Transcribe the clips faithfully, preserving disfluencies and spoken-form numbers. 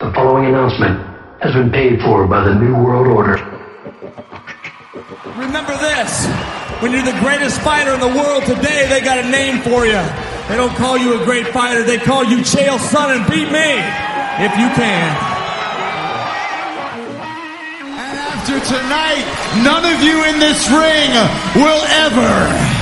The following announcement has been paid for by the New World Order. Remember this, when you're the greatest fighter in the world today, they got a name for you. They don't call you a great fighter, they call you Chael Sonnen. Beat me, if you can. And after tonight, none of you in this ring will ever...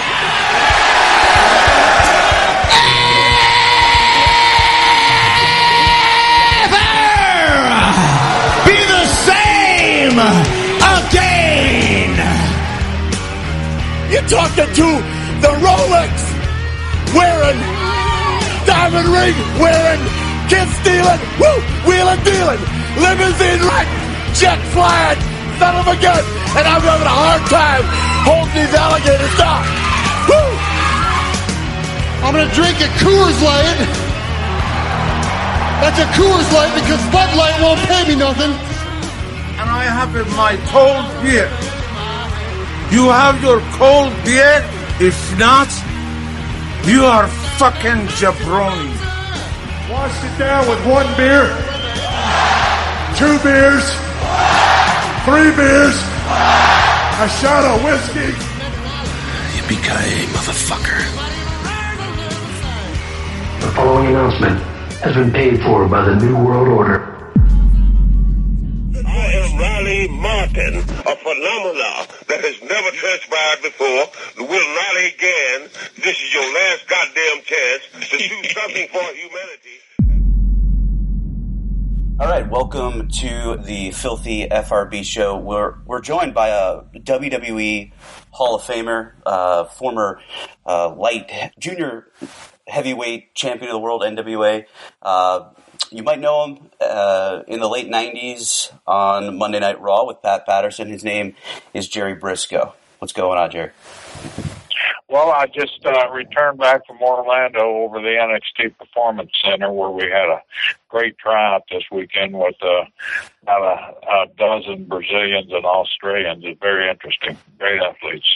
again. You're talking to the Rolex wearing, diamond ring wearing, kid stealing, woo, wheeling dealing, limousine riding, jet flying, son of a gun, and I'm having a hard time holding these alligators down. Woo! I'm gonna drink a Coors Light. That's a Coors Light because Bud Light won't pay me nothing. And I have in my cold beer. You have your cold beer? If not, you are fucking jabroni. Wash it down with one beer, two beers, three beers, a shot of whiskey. Yippee-ki-yay, motherfucker. The following announcement has been paid for by the New World Order. I am Riley Martin, a phenomena that has never transpired before. Will rally again. This is your last goddamn chance to do something for humanity. All right, welcome to the Filthy F R B show. We're we're joined by a W W E Hall of Famer, uh, former uh, light junior heavyweight champion of the world, N W A. Uh, You might know him uh, in the late nineties on Monday Night Raw with Pat Patterson. His name is Jerry Briscoe. What's going on, Jerry? Well, I just uh, returned back from Orlando over the N X T Performance Center where we had a great tryout this weekend with uh, about a, a dozen Brazilians and Australians. It's very interesting. Great athletes.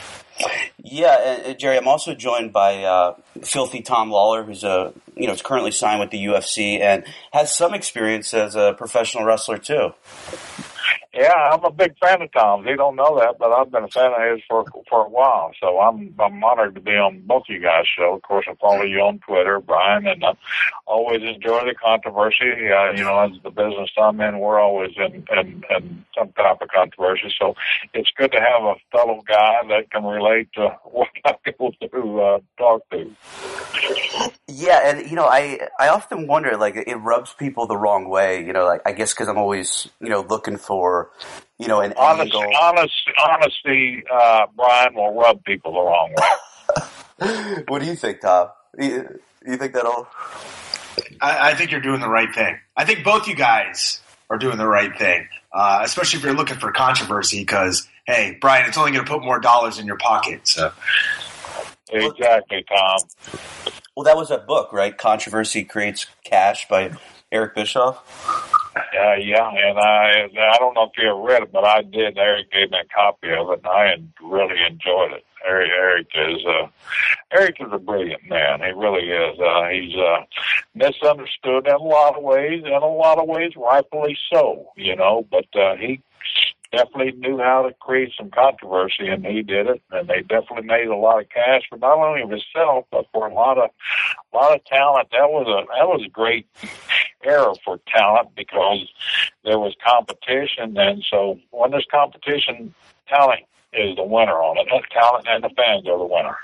Yeah, uh, Jerry, I'm also joined by uh, Filthy Tom Lawler, who's a you know is currently signed with the U F C and has some experience as a professional wrestler too. Yeah, I'm a big fan of Tom's. He don't know that, but I've been a fan of his for for a while. So I'm I'm honored to be on both you guys' show. Of course, I follow you on Twitter, Brian, and I always enjoy the controversy. Uh, you know, as the business I'm in, we're always in, in in some type of controversy. So it's good to have a fellow guy that can relate to what I'm able to uh, talk to. Yeah, and you know, I I often wonder, like, it rubs people the wrong way. You know, like I guess because I'm always you know looking for. You know, an Honest, angle. honest, honesty, uh, Brian, will rub people the wrong way. What do you think, Tom? You, you think that'll... I, I think you're doing the right thing. I think both you guys are doing the right thing, uh, especially if you're looking for controversy because, hey, Brian, it's only going to put more dollars in your pocket. So, Exactly, Tom. Well, that was that book, right? Controversy Creates Cash by Eric Bischoff. Uh, yeah, and I I don't know if you ever read it, but I did. Eric gave me a copy of it, and I really enjoyed it. Eric, Eric is uh, Eric is a brilliant man. He really is. Uh, he's uh, misunderstood in a lot of ways, in a lot of ways, rightfully so. You know, but uh, he definitely knew how to create some controversy, and he did it. And they definitely made a lot of cash for not only himself, but for a lot of a lot of talent. That was a that was a great era for talent because there was competition, and so when there's competition, talent is the winner on it. And talent and the fans are the winner.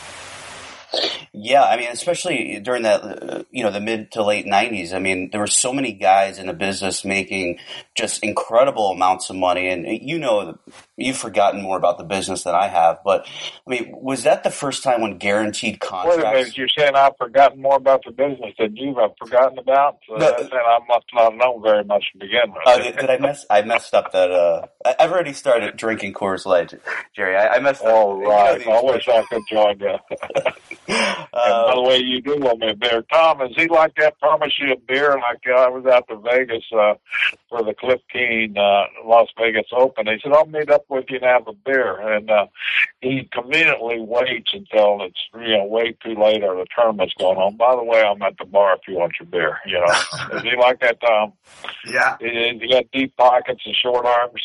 Yeah, I mean, especially during that, uh, you know, the mid to late nineties. I mean, there were so many guys in the business making just incredible amounts of money. And you know, you've forgotten more about the business than I have. But, I mean, was that the first time when guaranteed contracts... Wait a minute, you're saying I've forgotten more about the business than you've forgotten about? So No, that's saying I must not know very much to begin with. Uh, did, did I mess? I messed up that. Uh, I, I've already started drinking Coors Light, Jerry. I, I messed up. Oh, right. You know, I wish I could join you. And by the way, you do owe me a beer. Tom, is he like that? Promise you a beer? Like uh, I was out to Vegas uh, for the Cliff Keen uh, Las Vegas Open. He said, I'll meet up with you and have a beer. And uh, he conveniently waits until it's you know way too late or the tournament's going on. By the way, I'm at the bar if you want your beer. You know, is he like that, Tom? Yeah. He, he got deep pockets and short arms.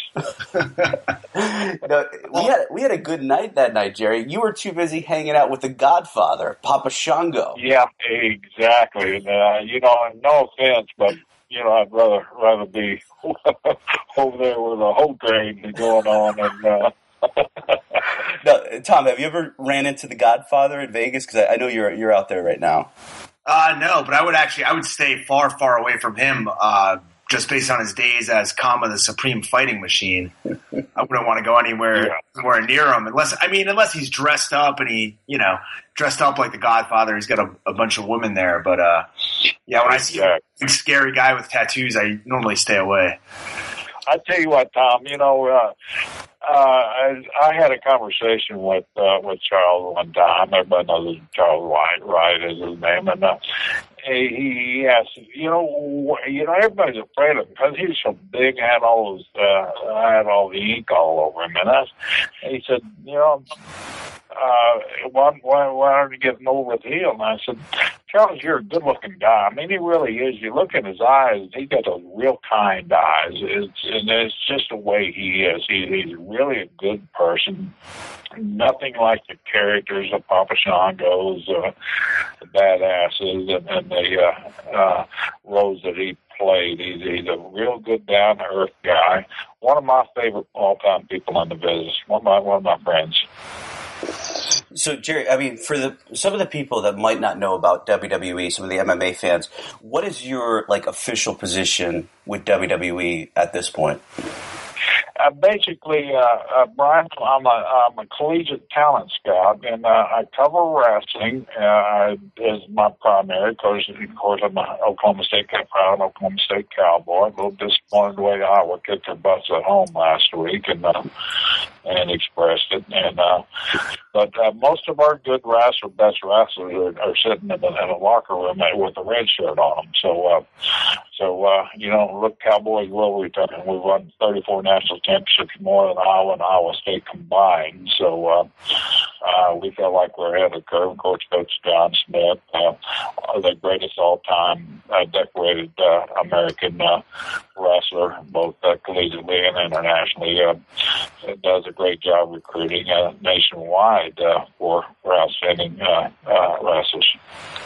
no, we had we had a good night that night, Jerry. You were too busy hanging out with the Godfather, Papa Shango. Yeah, exactly. And, uh, you know, no offense, but you know, I'd rather rather be over there with a whole train going on. And uh... no, Tom, have you ever ran into the Godfather at Vegas? Because I, I know you're you're out there right now. Uh, no, but I would actually I would stay far, far away from him. Uh, just based on his days as Kama, the Supreme Fighting Machine. I wouldn't want to go anywhere, yeah. anywhere near him unless, I mean, unless he's dressed up and he, you know, dressed up like the Godfather. He's got a, a bunch of women there. But, uh, yeah, when I see a big scary guy with tattoos, I normally stay away. I tell you what, Tom, you know, uh, uh, I, I had a conversation with, uh, with Charles one time. Everybody knows Charles White, right, is his name. And, uh, he, he asked, you know, you know, everybody's afraid of him because he's so big, had all those, uh, had all the ink all over him. And I, he said, you know, uh, why, why, why aren't you getting over the heel? And I said, Charles, you're a good-looking guy. I mean, he really is. You look in his eyes; he got those real kind eyes. It's, and it's just the way he is. He, he's really a good person. Nothing like the characters of Papa Shango's, uh, the badasses, and, and the uh, uh, roles that he played. He's, he's a real good, down-to-earth guy. One of my favorite all-time people in the business. One of my one of my friends. So, Jerry, I mean, for the some of the people that might not know about W W E, some of the M M A fans, what is your like official position with W W E at this point? Uh, basically, uh, uh, Brian, I'm a, I'm a collegiate talent scout, and uh, I cover wrestling uh, as my primary. Of course, of course, I'm an Oklahoma State proud Oklahoma State Cowboy. A little disappointed the way Iowa kicked their butts at home last week, and uh, and expressed it. And uh, but uh, most of our good wrestlers, best wrestlers, are, are sitting in the, in the locker room with a red shirt on them. So, uh, so uh, you know, look, Cowboys will return. We won thirty-four national championships, more than Iowa and Iowa State combined. So uh, uh, we feel like we're ahead of the curve. Of course, Coach John Smith, uh, the greatest all-time uh, decorated uh, American uh, wrestler, both uh, collegiately and internationally, uh, does a great job recruiting uh, nationwide uh, for, for outstanding uh, uh, wrestlers.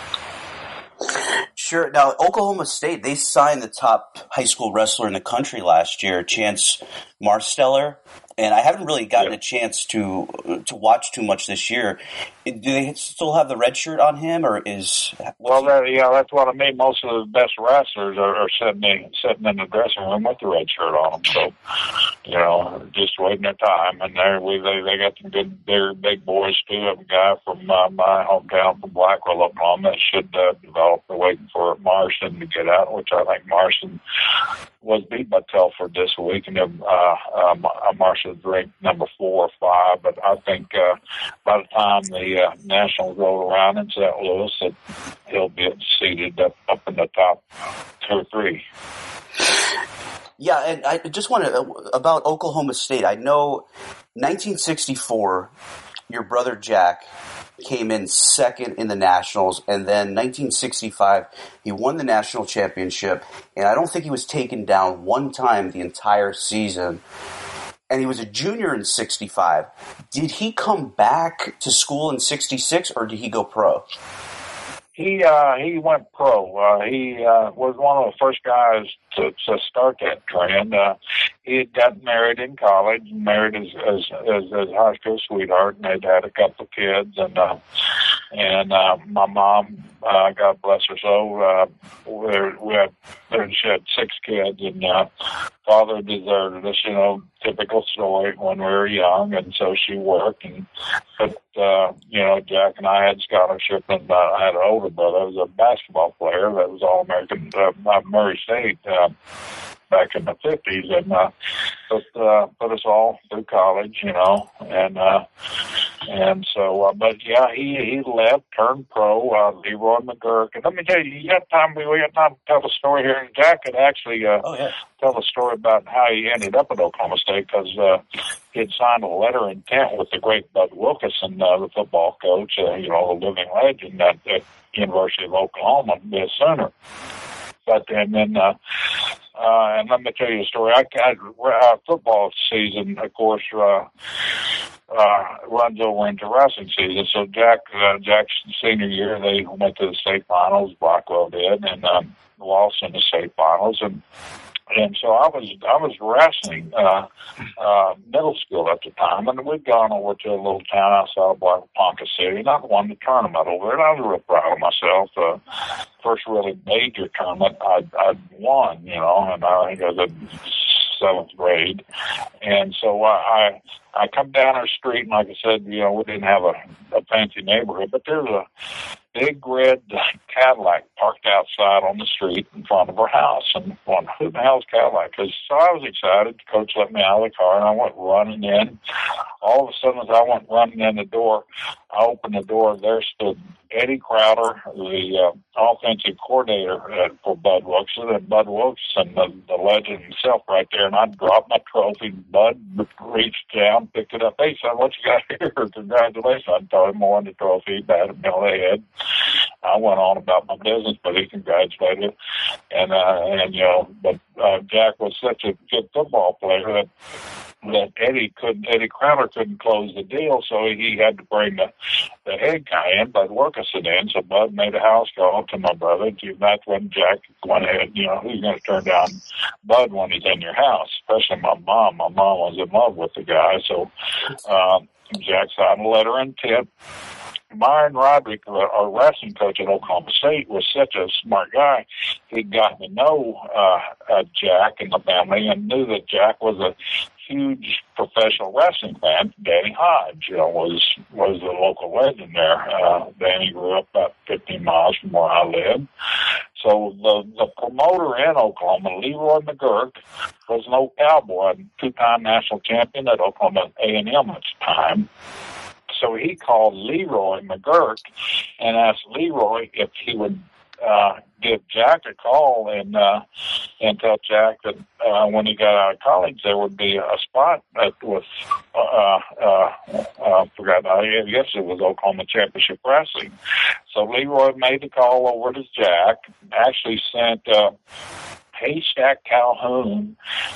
Sure. Now, Oklahoma State, they signed the top high school wrestler in the country last year, Chance Marsteller, and I haven't really gotten yep. a chance to to watch too much this year. Do they still have the red shirt on him, or is? Well, that, yeah, that's what I mean. Most of the best wrestlers are, are sitting in, sitting in the dressing room with the red shirt on them. So, you know, just waiting their time. And there, we they they got some good, big, big boys too. I have a guy from uh, my hometown, from Blackwell, Oklahoma, that should uh, develop. They're waiting for Marston to get out, which I think Marston was beat by Telford this week, and uh, uh, Marston's ranked number four or five. But I think uh, by the time the uh, Nationals roll around in Saint Louis, that he'll be seated up, up in the top two or three. Yeah, and I just want to about Oklahoma State. I know nineteen sixty-four, your brother Jack came in second in the Nationals, and then nineteen sixty-five, he won the national championship, and I don't think he was taken down one time the entire season. And he was a junior in sixty-five. Did he come back to school in sixty-six, or did he go pro? He uh, he went pro. Uh, he uh, was one of the first guys to, to start that trend. Uh, he had gotten married in college, married his as as, as high school sweetheart, and they'd had a couple of kids. And uh, and uh, my mom, uh, God bless her soul, uh, we we had she had six kids, and uh, father deserted us. You know, typical story when we were young, and so she worked. And but uh, you know, Jack and I had scholarship, and uh, I had an older brother who was a basketball player that was All American uh, Murray State uh, back in the fifties, and uh, put uh, put us all through college, you know, and uh, And so, uh, but yeah, he he left, turned pro, uh, Leroy McGurk. And let me tell you, you got time, we got time to tell the story here. And Jack could actually uh, oh, yeah. tell the story about how he ended up at Oklahoma State, because uh, he had signed a letter of intent with the great Bud Wilkinson, uh, the football coach, uh, you know, a living legend at, at University of Oklahoma, to be a Sooner. But and then, uh, uh, and let me tell you a story. I, I uh, football season, of course, uh, uh, runs over into wrestling season. So Jack, uh, Jack's senior year, they went to the state finals. Blackwell did, and um, lost in the state finals. And and so I was I was wrestling uh, uh, middle school at the time, and we'd gone over to a little town outside of Black Ponca City, and I won the tournament over there. And I was real proud of myself. Uh, first really major tournament I'd, I'd won, you know, and I think I was in seventh grade. And so I I come down our street, and like I said, you know, we didn't have a, a fancy neighborhood, but there's a big red Cadillac parked outside on the street in front of our house. And going, who the hell's Cadillac? Cause, so I was excited. The coach let me out of the car, and I went running in. All of a sudden, as I went running in the door, I opened the door. There stood Eddie Crowder, the uh, offensive coordinator uh, for Bud Wilkinson, and Bud Wilkinson, the, the legend himself, right there. And I dropped my trophy. Bud reached down, picked it up. Hey, son, what you got here? Congratulations. I told him I won the trophy, batted me on the head. I went on about my business, but he congratulated. And, uh, and you know, but uh, Jack was such a good football player that that Eddie couldn't, Eddie Crowder couldn't close the deal, so he had to bring the, the head guy in, Bud Wilkinson in. So Bud made a house call to my brother. That's when Jack went ahead, you know, who's going to turn down Bud when he's in your house, especially my mom. My mom was in love with the guy, so um, Jack signed a letter of intent. Myron Roderick, our wrestling coach at Oklahoma State, was such a smart guy. He'd gotten to know uh, uh, Jack and the family, and knew that Jack was a huge professional wrestling fan. Danny Hodge, you know, was was the local legend there. Uh, Danny grew up about fifteen miles from where I lived. So the the promoter in Oklahoma, Leroy McGurk, was an old cowboy, two-time national champion at Oklahoma A and M at the time. So he called Leroy McGurk and asked Leroy if he would uh, give Jack a call and uh, and tell Jack that uh, when he got out of college there would be a spot at, with uh, uh, uh, forgot I guess it was Oklahoma Championship Wrestling. So Leroy made the call over to Jack. Actually sent Uh, Haystack Calhoun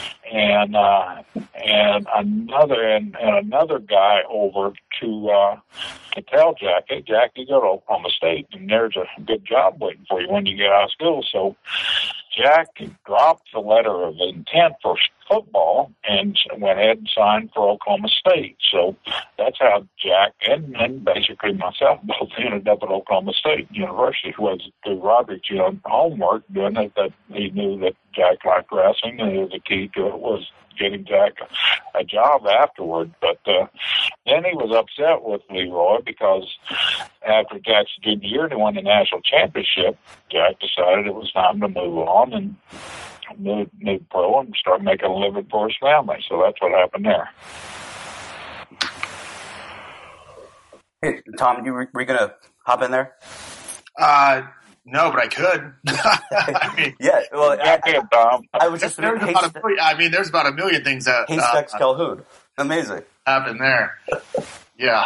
and uh, and another and, and another guy over to uh, to tell Jack, hey Jack, you go to Oklahoma State and there's a good job waiting for you when you get out of school. So Jack dropped the letter of intent for football and went ahead and signed for Oklahoma State. So that's how Jack and, and basically myself both ended up at Oklahoma State University. Was through Roderick's, you know, homework, doing it, that he knew that Jack liked wrestling, and the key to it was getting Jack a, a job afterward. But uh, then he was upset with Leroy because after Jack's junior year, he won the national championship. Jack decided it was time to move on and move, move pro and start making a living for his family. So that's what happened there. Hey, Tom, you were, were you going to hop in there? Uh, no, but I could. I mean, yeah, well, I, I, Tom. I was just there's about a million, I mean, there's about a million things that Haystacks uh, Calhoun. Amazing. happened there. Yeah.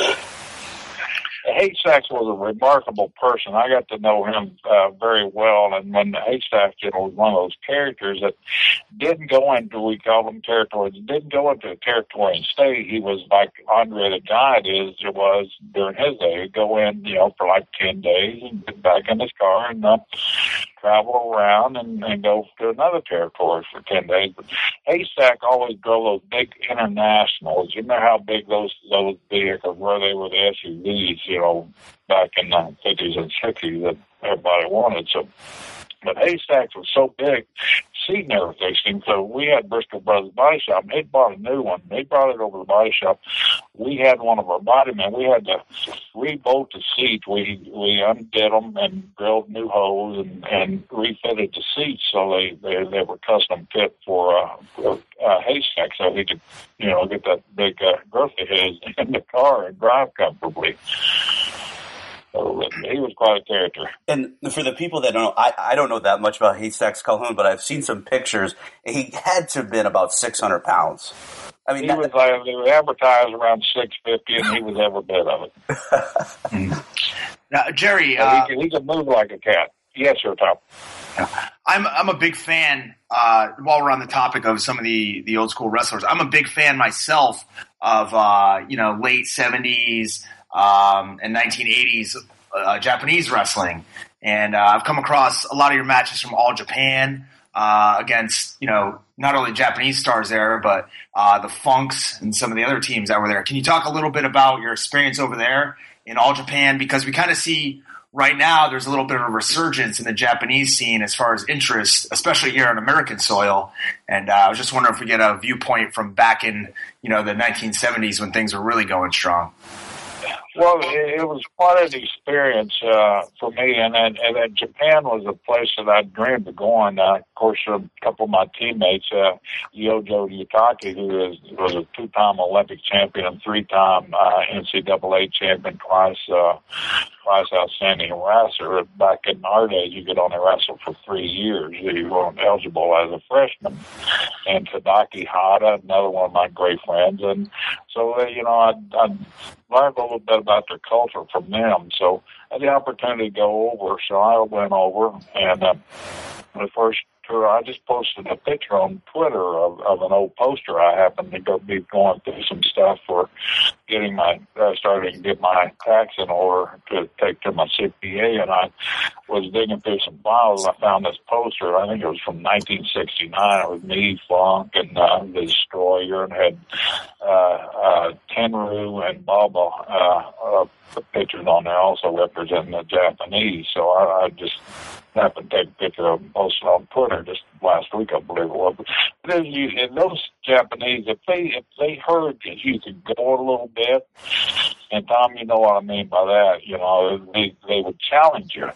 Haystacks was a remarkable person. I got to know him uh, very well, and when Haystacks, you know, was one of those characters that didn't go into, we call them territories, didn't go into a territory and stay. He was like Andre the Giant is, it was during his day. He'd go in, you know, for like ten days and get back in his car and uh, travel around and, and go to another territory for ten days. But Haystack always drove those big internationals. You know how big those those vehicles were? They were the S U Vs, you know, back in the fifties and sixties that everybody wanted. So, but Haystacks was so big, seat never fixed him. So we had Bristol Brothers Body Shop, and he'd bought a new one. They brought it over to the body shop. we had one of our body men. We had to rebolt the seats. We we undid them and drilled new holes and, and refitted the seats so they, they, they were custom fit for a, for a haystack, so he could, you know, get that big uh, girthy head in the car and drive comfortably. So he was quite a character. And for the people that don't know, I, I don't know that much about Haystacks Calhoun, but I've seen some pictures. He had to have been about six hundred pounds. I mean, he that, was like, they were advertised around six fifty, and he was every bit of it. mm. Now, Jerry, uh, he, can, he can move like a cat. Yes, sir, Tom. I'm I'm a big fan. Uh, while we're on the topic of some of the, the old school wrestlers, I'm a big fan myself of uh, you know late seventies um, and nineteen eighties uh, Japanese wrestling, and uh, I've come across a lot of your matches from All Japan uh, against you know not only Japanese stars there, but uh, the Funks and some of the other teams that were there. Can you talk a little bit about your experience over there in All Japan? Because we kind of see. Right now, there's a little bit of a resurgence in the Japanese scene as far as interest, especially here on American soil. And uh, I was just wondering if we get a viewpoint from back in, you know, the nineteen seventies when things were really going strong. Well, it, it was quite an experience uh, for me, and then, and then Japan was a place that I dreamed of going. Uh, of course, a couple of my teammates, uh, Yojo Yutaki, who is, was a two-time Olympic champion, three-time uh, N C double A champion, twice, uh, twice outstanding wrestler. Back in our days, you could only wrestle for three years. You weren't eligible as a freshman. And Tadaki Hada, another one of my great friends, and so uh, you know, I. I learned a little bit about their culture from them. So I had the opportunity to go over. So I went over, and uh, the first tour, I just posted a picture on Twitter of, of an old poster. I happened to go be going through some stuff for getting my, uh, starting to get my tax in order to take to my C P A, and I was digging through some files. I found this poster. I think it was from nineteen sixty-nine. It was me, Funk, and uh, the Destroyer, and had uh, uh, Tenryu and Baba uh, uh, pictures on there also representing the Japanese. So I, I just happened to take a picture of them posted on Twitter just last week, I believe it was. But then you, and those Japanese, if they if they heard that you could go a little bit, and Tom, you know what I mean by that, you know, they they would challenge you.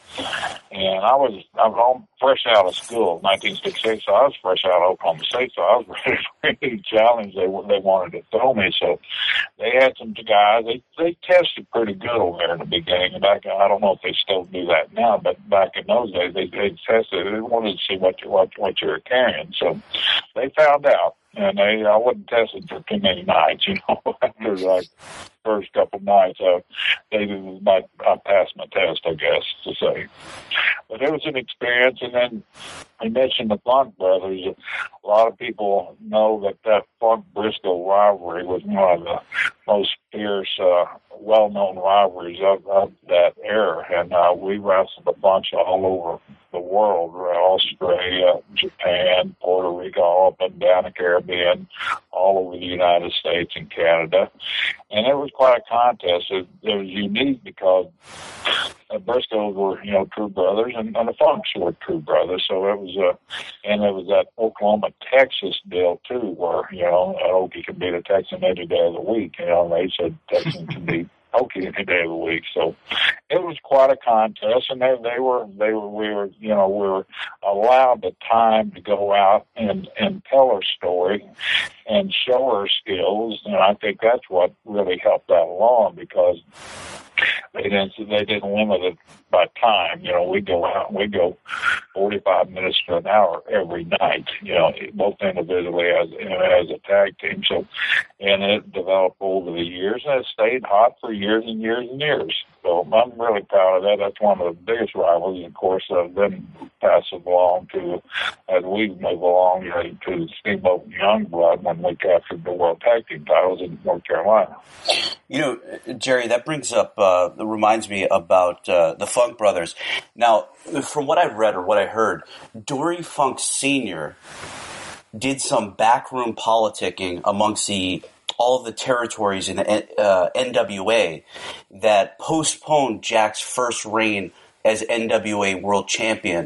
And I was I was home fresh out of school, nineteen sixty-eight, so I was fresh out of Oklahoma State, so I was ready for any challenge they they wanted to throw me. So they had some guys. They they tested pretty good over there in the beginning. Back I don't know if they still do that now, but back in those days they they tested. They wanted to see what you what what you were carrying. So they found out. And they, I wasn't tested for too many nights, you know. After like first couple of nights, uh, they might I passed my test, I guess to say. But it was an experience. And then I mentioned the Funk brothers. A lot of people know that that Funk Briscoe rivalry was one of the most fierce, uh, well-known rivalries of, of that era. And uh, we wrestled a bunch all over the world, Australia, Japan, Puerto Rico, all up and down the Caribbean, all over the United States and Canada. And it was quite a contest. It, it was unique because the Briscoes were, you know, true brothers, and, and the Funks were true brothers. So it was a, and it was that Oklahoma, Texas deal too, where, you know, an Okie can beat a Texan any day of the week. You know, they said Texan can beat Okie any day of the week. So it was quite a contest, and they, they were, they were, we were, you know, we were allowed the time to go out and, and tell our story and show our skills. And I think that's what really helped that along, because they didn't, they didn't limit it by time. You know, we go out and we go forty-five minutes to an hour every night, you know, both individually as, as a tag team. So, and it developed over the years, and it stayed hot for years and years and years. So I'm really proud of that. That's one of the biggest rivals, of course, uh, then pass it along to, as we move along, you know, to Steamboat and Youngblood when we captured the World Tag Team titles in North Carolina. You know, Jerry, that brings up, uh, reminds me about uh, the Funk brothers. Now, from what I've read or what I heard, Dory Funk Senior did some backroom politicking amongst the all of the territories in the uh, N W A that postponed Jack's first reign as N W A World Champion,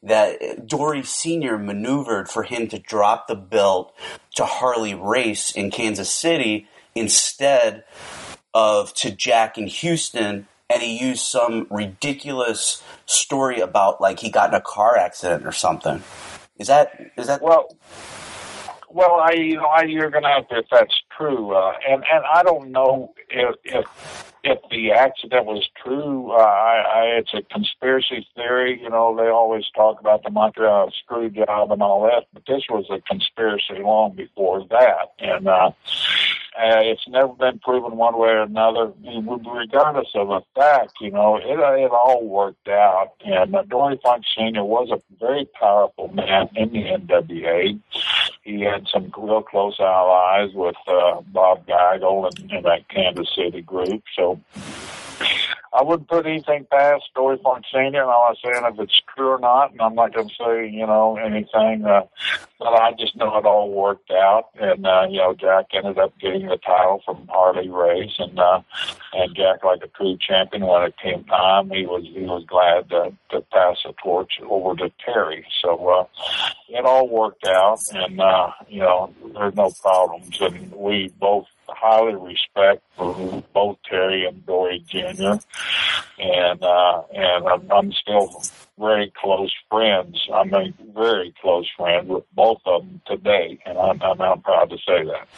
that Dory Senior maneuvered for him to drop the belt to Harley Race in Kansas City instead of to Jack in Houston, and he used some ridiculous story about like he got in a car accident or something. Is that is that well? Well, I you know I, you're going to have to if that's true, uh, and and I don't know if if if the accident was true. Uh, I, I it's a conspiracy theory. You know, they always talk about the Montreal screw job and all that, but this was a conspiracy long before that, and uh, uh, it's never been proven one way or another. Regardless of the fact, you know, it it all worked out, and uh, Dory Funk Senior was a very powerful man in the N W A. He had some real close allies with uh, Bob Geigel and, and that Kansas City group. So I wouldn't put anything past Dory Funk Senior And I'm not saying if it's true or not, and I'm not going to say, you know, anything. Uh, but I just know it all worked out. And, uh, you know, Jack ended up getting the title from Harley Race. And uh, and Jack, like a true champion, when it came time, he was he was glad to, to pass the torch over to Terry. So uh, it all worked out. And, uh, you know, there's no problems. And we both highly respect both Terry and Dory Junior And uh, and I'm, I'm still very close friends. I mean, very close friends with both of them today, and I'm, I'm, I'm proud to say that.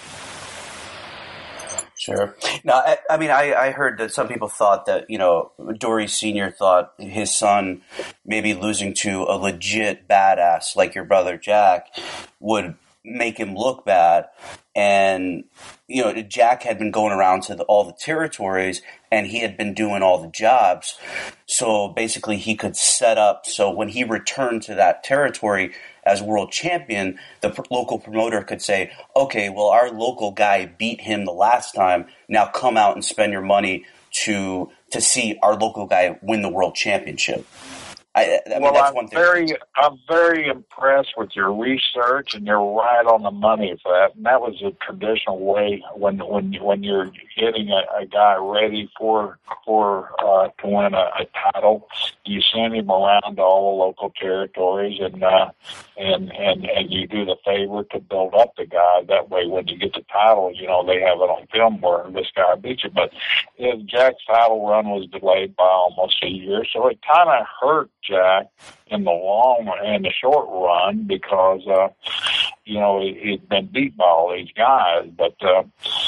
Sure. Now, I, I mean, I, I heard that some people thought that, you know, Dory Senior thought his son maybe losing to a legit badass like your brother Jack would make him look bad. And, you know, Jack had been going around to the, all the territories, and he had been doing all the jobs. So basically he could set up, so when he returned to that territory as world champion, the pr- local promoter could say, okay, well, our local guy beat him the last time. Now come out and spend your money to to see our local guy win the world championship. I, I mean, well, that's I'm one thing. very, I'm very impressed with your research, and you're right on the money for that. And that was a traditional way when when when you're getting a, a guy ready for for uh, to win a, a title, you send him around to all the local territories, and uh, and and and you do the favor to build up the guy. That way, when you get the title, you know they have it on film where this guy beat you. But if Jack's title run was delayed by almost a year, so it kind of hurt Jack in the long and the short run because uh, you know he, he'd been beat by all these guys, but uh,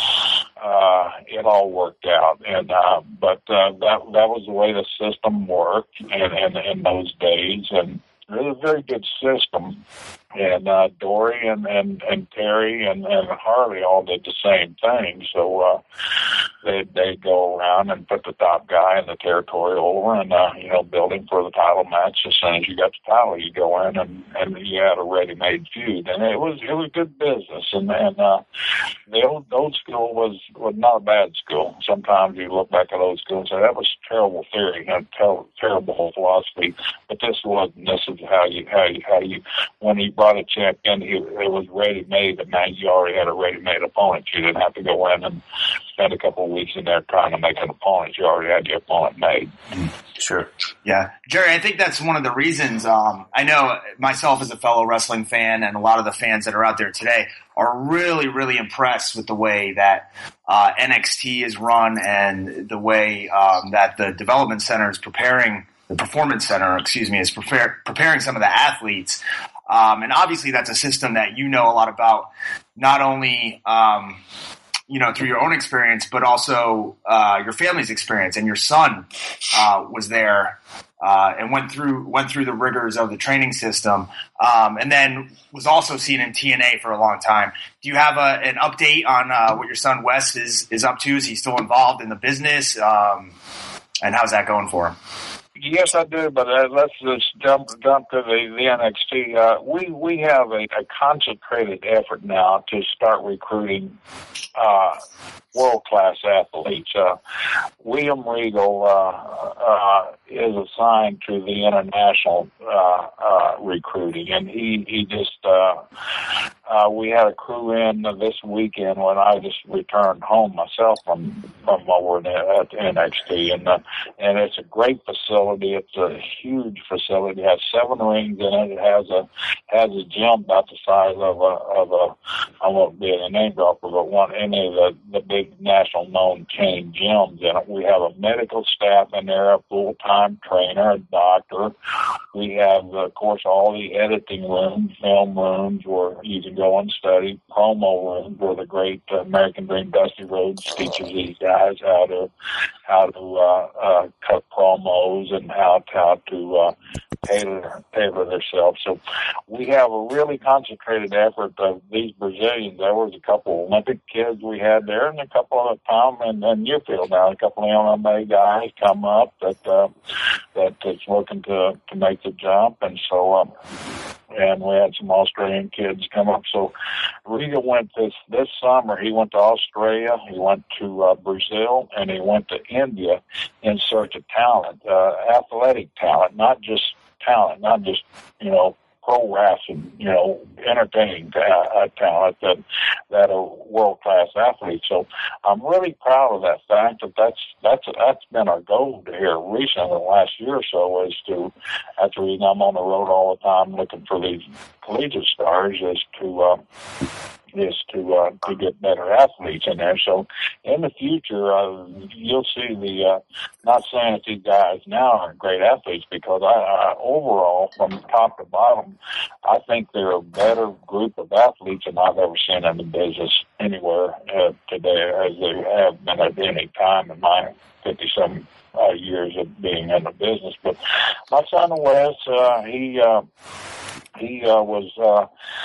uh, it all worked out. And uh, but uh, that that was the way the system worked, and, and in those days, and it was a very good system. And uh, Dory and, and, and Terry and, and Harley all did the same thing. So uh, they they go around and put the top guy in the territory over, and uh, you know, build him for the title match. As soon as you got the title, you go in and, and you had a ready-made feud, and it was it was good business. And and uh, the old, old school was was not a bad school. Sometimes you look back at old school and say that was a terrible theory and ter- terrible philosophy, but this wasn't. This is how you how you how you when you brought a champion, he, it was ready-made, and now you already had a ready-made opponent. You didn't have to go in and spend a couple of weeks in there trying to make an opponent. You already had your opponent made. Sure. Yeah. Jerry, I think that's one of the reasons, um, I know myself as a fellow wrestling fan and a lot of the fans that are out there today are really, really impressed with the way that uh, N X T is run and the way um, that the development center is preparing the performance center, excuse me, is prepare, preparing some of the athletes. Um, and obviously that's a system that you know a lot about, not only, um, you know, through your own experience, but also uh, your family's experience. And your son uh, was there uh, and went through went through the rigors of the training system, um, and then was also seen in T N A for a long time. Do you have a, an update on uh, what your son Wes is, is up to? Is he still involved in the business? Um, and how's that going for him? Yes, I do, but uh, let's just jump jump to the, the N X T. Uh, we we have a, a concentrated effort now to start recruiting uh, world class athletes. Uh, William Regal uh, uh, is assigned to the international uh, uh, recruiting, and he he just uh, uh, we had a crew in uh, this weekend when I just returned home myself from from over at N X T, and uh, and it's a great facility. It's a huge facility. It has seven rings in it. It has a has a gym about the size of a of a I won't be a name dropper, but one any of the the big national known chain gyms in it. We have a medical staff in there, a full time trainer, a doctor. We have, of course, all the editing rooms, film rooms where you can go and study, promo rooms where the great uh, American Dream Dusty Rhodes teaches these guys how to how to uh, uh, cut promos and how to, how to uh, tailor tailor themselves. So we have a really concentrated effort of these Brazilians. There was a couple of Olympic kids we had there, and a couple of Tom and, and Newfield now, a couple of M M A guys come up that uh, that is looking to to make the jump, and so. Um, And we had some Australian kids come up. So Riga went this this summer. He went to Australia, he went to uh, Brazil, and he went to India in search of talent, uh, athletic talent, not just talent, not just, you know, pro wrestling, you know, entertaining uh, talent that that are world class athletes. So I'm really proud of that fact that that's that's that's been our goal here recently, the last year or so, is to, that's the reason I'm on the road all the time looking for these collegiate stars, is to uh, is to uh, to get better athletes in there. So in the future, uh, you'll see the, uh, not saying that these guys now are great athletes, because I, I overall, from top to bottom, I think they're a better group of athletes than I've ever seen in the business anywhere uh, today, as they have been at any time in my fifty-some uh, years of being in the business. But my son Wes, uh, he... Uh, He uh, was uh,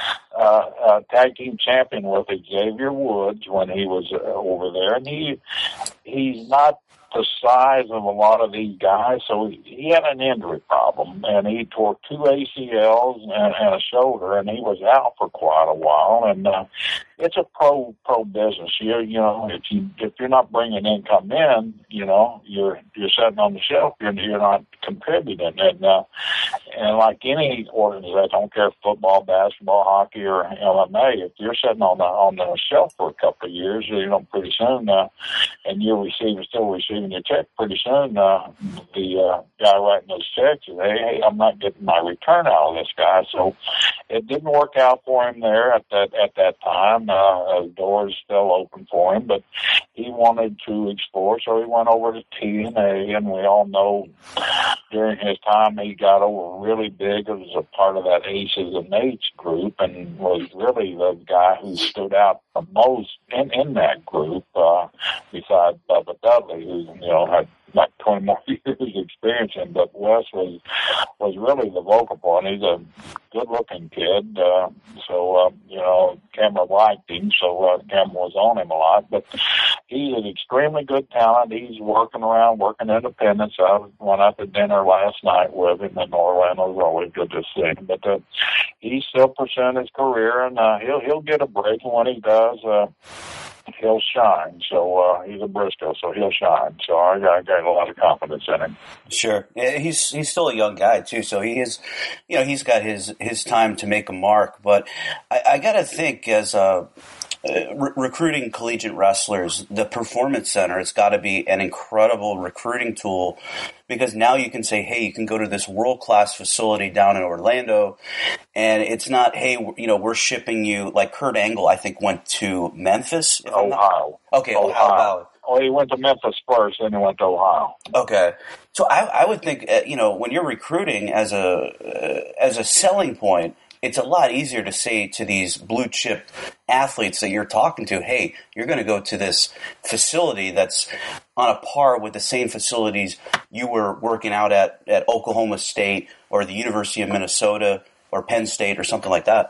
uh, uh, tag team champion with Xavier Woods when he was uh, over there, and he he's not the size of a lot of these guys, so he, he had an injury problem, and he tore two A C Ls and, and a shoulder, and he was out for quite a while. And uh, it's a pro pro business. You you know, if you if you're not bringing income in, you know, you're you're sitting on the shelf. You're you're not contributing, and uh, and like any organization, I don't care if football, basketball, hockey, or M M A, if you're sitting on the on the shelf for a couple of years, you know, pretty soon, uh, and you're receiving still receiving your check, pretty soon, uh, the uh, guy writing those checks says, hey, hey, I'm not getting my return out of this guy. So it didn't work out for him there at that at that time. Uh, the doors still open for him, but he wanted to explore, so he went over to T N A, and we all know during his time he got over really big as a part of that Aces and Eights group, and was really the guy who stood out the most in, in that group, uh, besides Bubba Dudley, who, you know, had like twenty more years experience in, but Wes was was really the vocal point. He's a good-looking kid, uh, so, uh, you know, camera liked him, so uh, camera was on him a lot, but he's an extremely good talent. He's working around, working independence. I went out to dinner last night with him in Orlando. It was always good to see him, but uh, he's still pursuing his career, and uh, he'll he'll get a break, and when he does, uh, he'll shine. So uh, he's a Briscoe, so he'll shine. So I got, I got a lot of confidence in him. Sure, yeah, he's he's still a young guy too. So he is, you know, he's got his his time to make a mark. But I, I got to think as a Uh, re- recruiting collegiate wrestlers, the Performance Center, it's got to be an incredible recruiting tool, because now you can say, hey, you can go to this world-class facility down in Orlando, and it's not, hey, you know, we're shipping you, like Kurt Angle, I think, went to Memphis. Ohio. Okay, Ohio. Ohio. Valley. Oh, he went to Memphis first, then he went to Ohio. Okay, so I, I would think, uh, you know, when you're recruiting as a uh, as a selling point, it's a lot easier to say to these blue chip athletes that you're talking to, hey, you're going to go to this facility that's on a par with the same facilities you were working out at at Oklahoma State or the University of Minnesota or Penn State or something like that.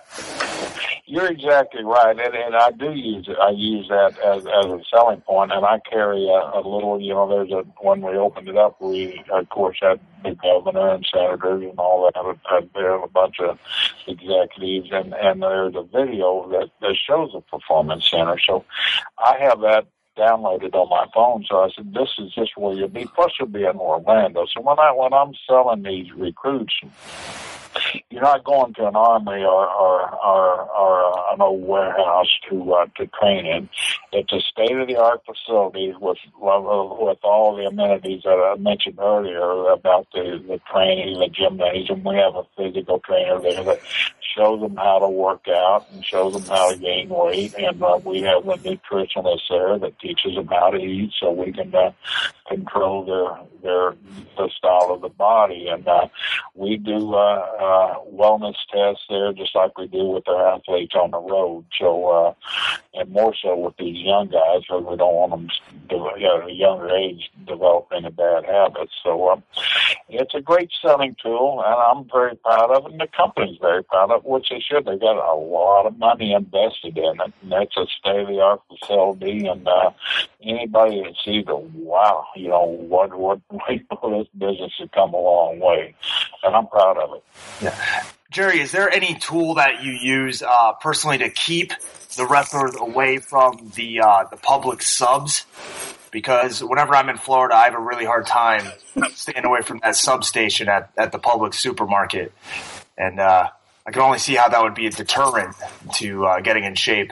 You're exactly right, and, and I do use it. I use that as, as a selling point, and I carry a, a little. You know, there's a when we opened it up, we of course had the governor and senators and all that. Had there a bunch of executives, and and there's a video that, that shows the Performance Center. So I have that downloaded on my phone. So I said, this is just where you'll be. Plus, you'll be in Orlando. So when I when I'm selling these recruits you're not going to an armory or or, or, or an old warehouse to uh, to train in. It's a state-of-the-art facility with with all the amenities that I mentioned earlier about the, the training, the gymnasium. We have a physical trainer there that shows them how to work out and shows them how to gain weight, and uh, we have a nutritionist there that teaches them how to eat so we can uh, control their their the style of the body. And uh, we do uh, uh, wellness tests there just like we do with our athletes on the road. So, uh, and more so with these young guys, because we don't want them to, you know, at a younger age developing a bad habit. So um, it's a great selling tool, and I'm very proud of it, and the company's very proud of it, which they should. They got a lot of money invested in it, and it's a state-of-the-art facility, and uh, anybody that sees it, wow, you know, what, what, this business has come a long way, and I'm proud of it. Yeah. Jerry, is there any tool that you use uh, personally to keep the wrestlers away from the uh, the public subs? Because whenever I'm in Florida, I have a really hard time staying away from that substation at, at the public supermarket. And uh, I can only see how that would be a deterrent to uh, getting in shape.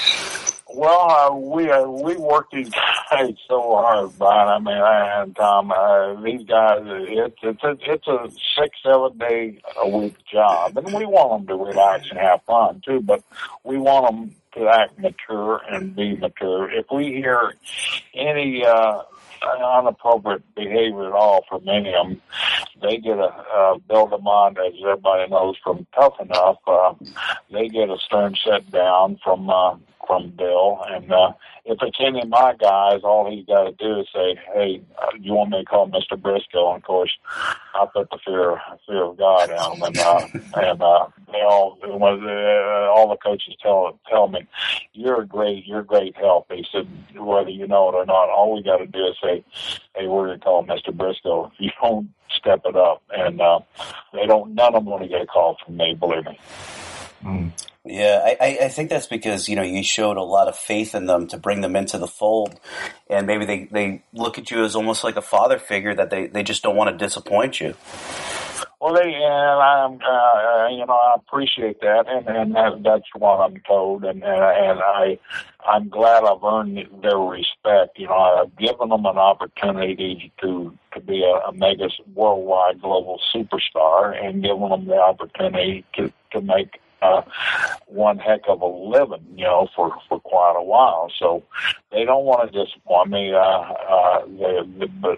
Well, uh, we uh, we work these guys so hard, Brian. I mean, I and Tom, uh, these guys, it's it's a, it's a six, seven day a week job, and we want them to relax and have fun too. But we want them to act mature and be mature. If we hear any uh, inappropriate behavior at all from any of them, they get a uh, build them on, as everybody knows from Tough Enough. Uh, they get a stern set down from. Uh, from Bill, and uh, if it's any of my guys, all he's got to do is say, hey, uh, you want me to call Mister Briscoe? And of course, I put the fear, fear of God in them, and, uh, and uh, they all, when, uh, all the coaches tell tell me, you're a great, you're great help. He said, whether you know it or not, all we got to do is say, hey, we're going to call Mister Briscoe. If you don't step it up, and uh, they don't, none of them want to get a call from me, believe me. Mm. Yeah, I, I think that's because, you know, you showed a lot of faith in them to bring them into the fold, and maybe they, they look at you as almost like a father figure that they, they just don't want to disappoint you. Well, they, and I'm, uh, you know, I appreciate that, and, and that, that's what I'm told, and, and, and I, I'm glad I've earned their respect. You know, I've given them an opportunity to, to be a, a mega worldwide global superstar, and given them the opportunity to, to make Uh, one heck of a living, you know, for, for quite a while. So they don't want to disappoint me. Uh, uh, they, they, but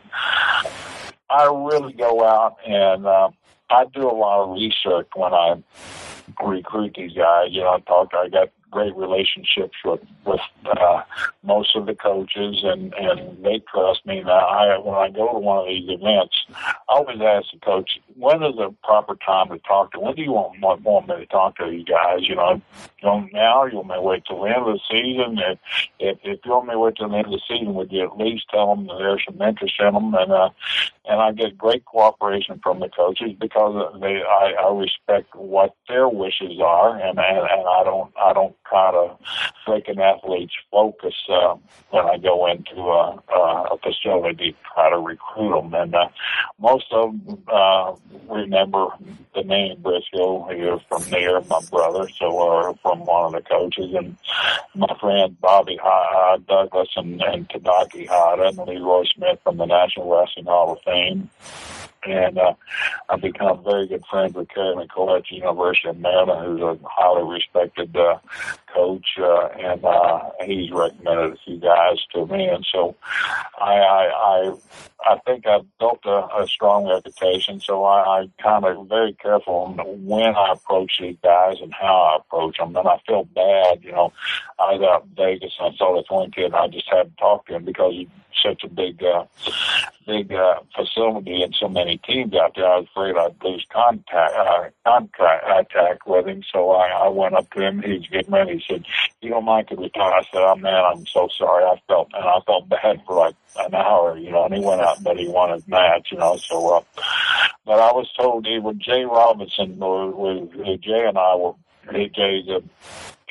I really go out and uh, I do a lot of research when I recruit these guys. You know, I talk. I got great relationships with with uh, most of the coaches, and, and they trust me. Now, I, when I go to one of these events, I always ask the coach, when is the proper time to talk to? When do you want, want, want me to talk to you guys? You know, you want now? You want me to wait till the end of the season? If, if, if you want me to wait till the end of the season, would you at least tell them that there's some interest in them? And uh, and I get great cooperation from the coaches because they I, I respect what their wishes are, and, and and I don't I don't try to break an athlete's focus uh, when I go into a, a facility to try to recruit them. And uh, most of them uh, remember the name Briscoe. He was from near my brother, so or from one of the coaches, and my friend Bobby uh, Douglas and, and Tadaki Hada and Leroy Smith from the National Wrestling Hall of Fame. And uh, I've become very good friends with Kerry McCoy at the University of Maryland, who's a highly respected uh, coach, uh, and uh, he's recommended a few guys to me. And so I I, I, I think I've built a, a strong reputation, so I, I kind of very careful when I approach these guys and how I approach them. And I feel bad, you know. I was out in Vegas and I saw this one kid, and I just had to talk to him because he such a big, uh, big uh, facility and so many teams out there. I was afraid I'd lose contact, uh, contact, contact with him. So I, I went up to him. He was getting ready. He said, "You don't mind to retire?" I said, "Oh man, I'm so sorry." I felt, and I felt bad for like an hour, you know. And he went out, but he won his match, you know. So, uh, but I was told he was Jay Robinson, or, or, or Jay and I were. Jay's a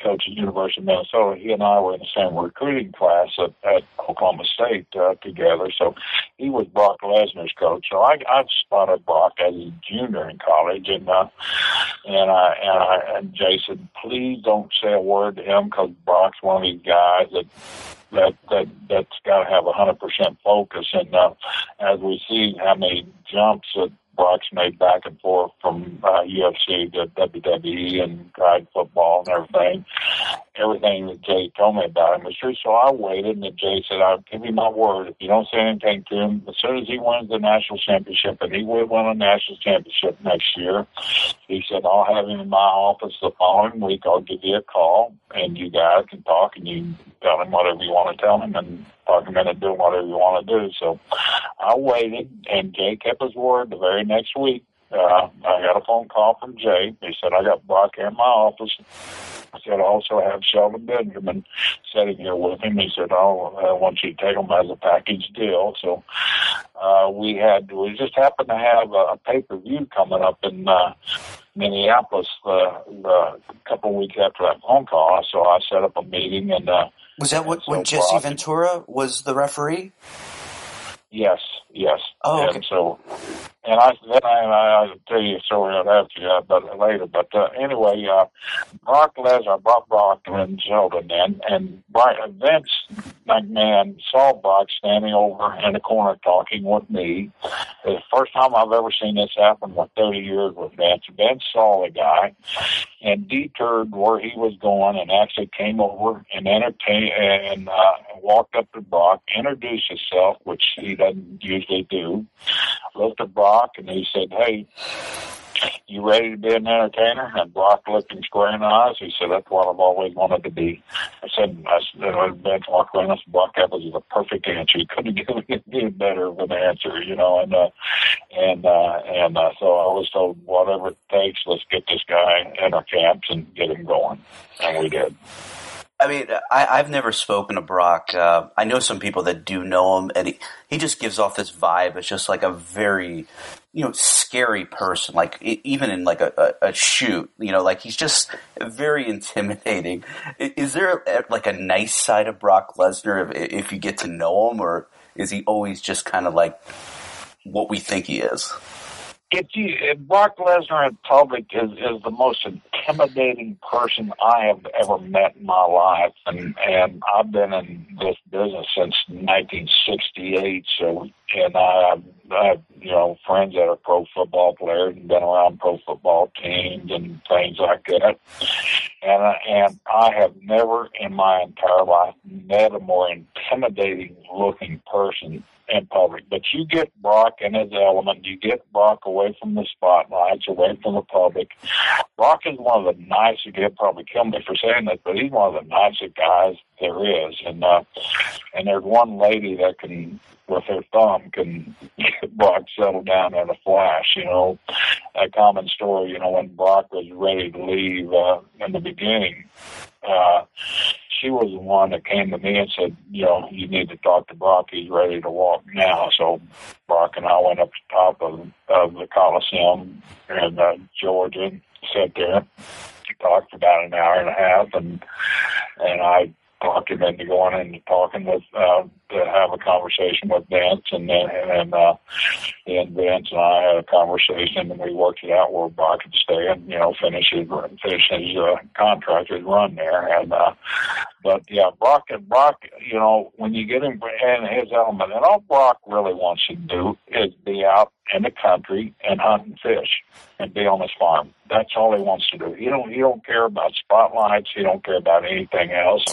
coach at University of Minnesota. He and I were in the same recruiting class at, at Oklahoma State uh, together. So he was Brock Lesnar's coach. So I, I spotted Brock as a junior in college, and uh, and I and I and Jay said, please don't say a word to him because Brock's one of these guys that. That that that's got to have a hundred percent focus, and uh, as we see how many jumps that Brock's made back and forth from uh, U F C to W W E and tried football and everything, everything that Jay told me about him was true. So I waited, and Jay said, "I'll give you my word. If you don't say anything to him, as soon as he wins the national championship, and he will win a national championship next year, he said I'll have him in my office the following week. I'll give you a call, and you guys can talk, and you can tell him whatever you want to tell him, and talk him into doing whatever you want to do." So I waited, and Jay kept his word. The very next week, uh, I got a phone call from Jay. He said, "I got Brock here in my office." I said, "I also have Sheldon Benjamin sitting here with him." He said, "Oh, I want you to take them as a package deal." So uh, we had, we just happened to have a, a pay-per-view coming up in uh, Minneapolis uh, uh, a couple of weeks after that phone call. So I set up a meeting, and uh, was that what, so when Jesse Brock, Ventura was the referee? Yes, yes. Oh, okay. And so, and I then I, I'll tell you a story after you, but later. But uh, anyway, uh, Brock Lesnar brought Brock and Sheldon in, and Brian, Vince McMahon saw Brock standing over in the corner talking with me. The first time I've ever seen this happen with thirty years with Vince. Vince saw the guy and detoured where he was going, and actually came over and entertained and uh, walked up to Brock, introduced himself, which he doesn't usually do. Looked at Brock, and he said, "Hey, you ready to be an entertainer?" And Brock looked him square in the eyes. He said, "That's what I've always wanted to be." I said, I said, Vince walked around us, Brock, that was the perfect answer. He couldn't give me better of an answer, you know, and, uh, and, uh, and, uh, so I was told, whatever it takes, let's get this guy in our camps and get him going. And we did. I mean, I, I've never spoken to Brock. Uh, I know some people that do know him, and he, he just gives off this vibe. It's just like a very, you know, scary person. Like even in like a, a, a shoot, you know, like he's just very intimidating. Is there a, like a nice side of Brock Lesnar if, if you get to know him, or is he always just kind of like what we think he is? If you, if Brock Lesnar in public is, is the most intimidating person I have ever met in my life, and and I've been in this business since nineteen sixty-eight. So, and I, I have you know friends that are pro football players and been around pro football teams and things like that. And I, and I have never in my entire life met a more intimidating looking person in public. But you get Brock in his element. You get Brock away from the spotlights, away from the public. Brock is one of the nicest, he'll probably kill me for saying this, but he's one of the nicest guys there is. And uh, and there's one lady that can, with her thumb, can get Brock settled down in a flash, you know. A common story, you know, when Brock was ready to leave uh, in the beginning, uh, she was the one that came to me and said, you know, you need to talk to Brock. He's ready to walk now. So Brock and I went up to the top of, of the Coliseum in uh, Georgia and sat there. Talked for about an hour and a half, and and I talked him into going into talking with, uh, to have a conversation with Vince, and then and uh, and Vince and I had a conversation, and we worked it out where Brock could stay and you know finish his finish his uh, contract, his run there, and uh, but yeah, Brock and Brock, you know, when you get him in his element, and all Brock really wants you to do is be out in the country and hunt and fish and be on his farm. That's all he wants to do. He don't he don't care about spotlights. He don't care about anything else.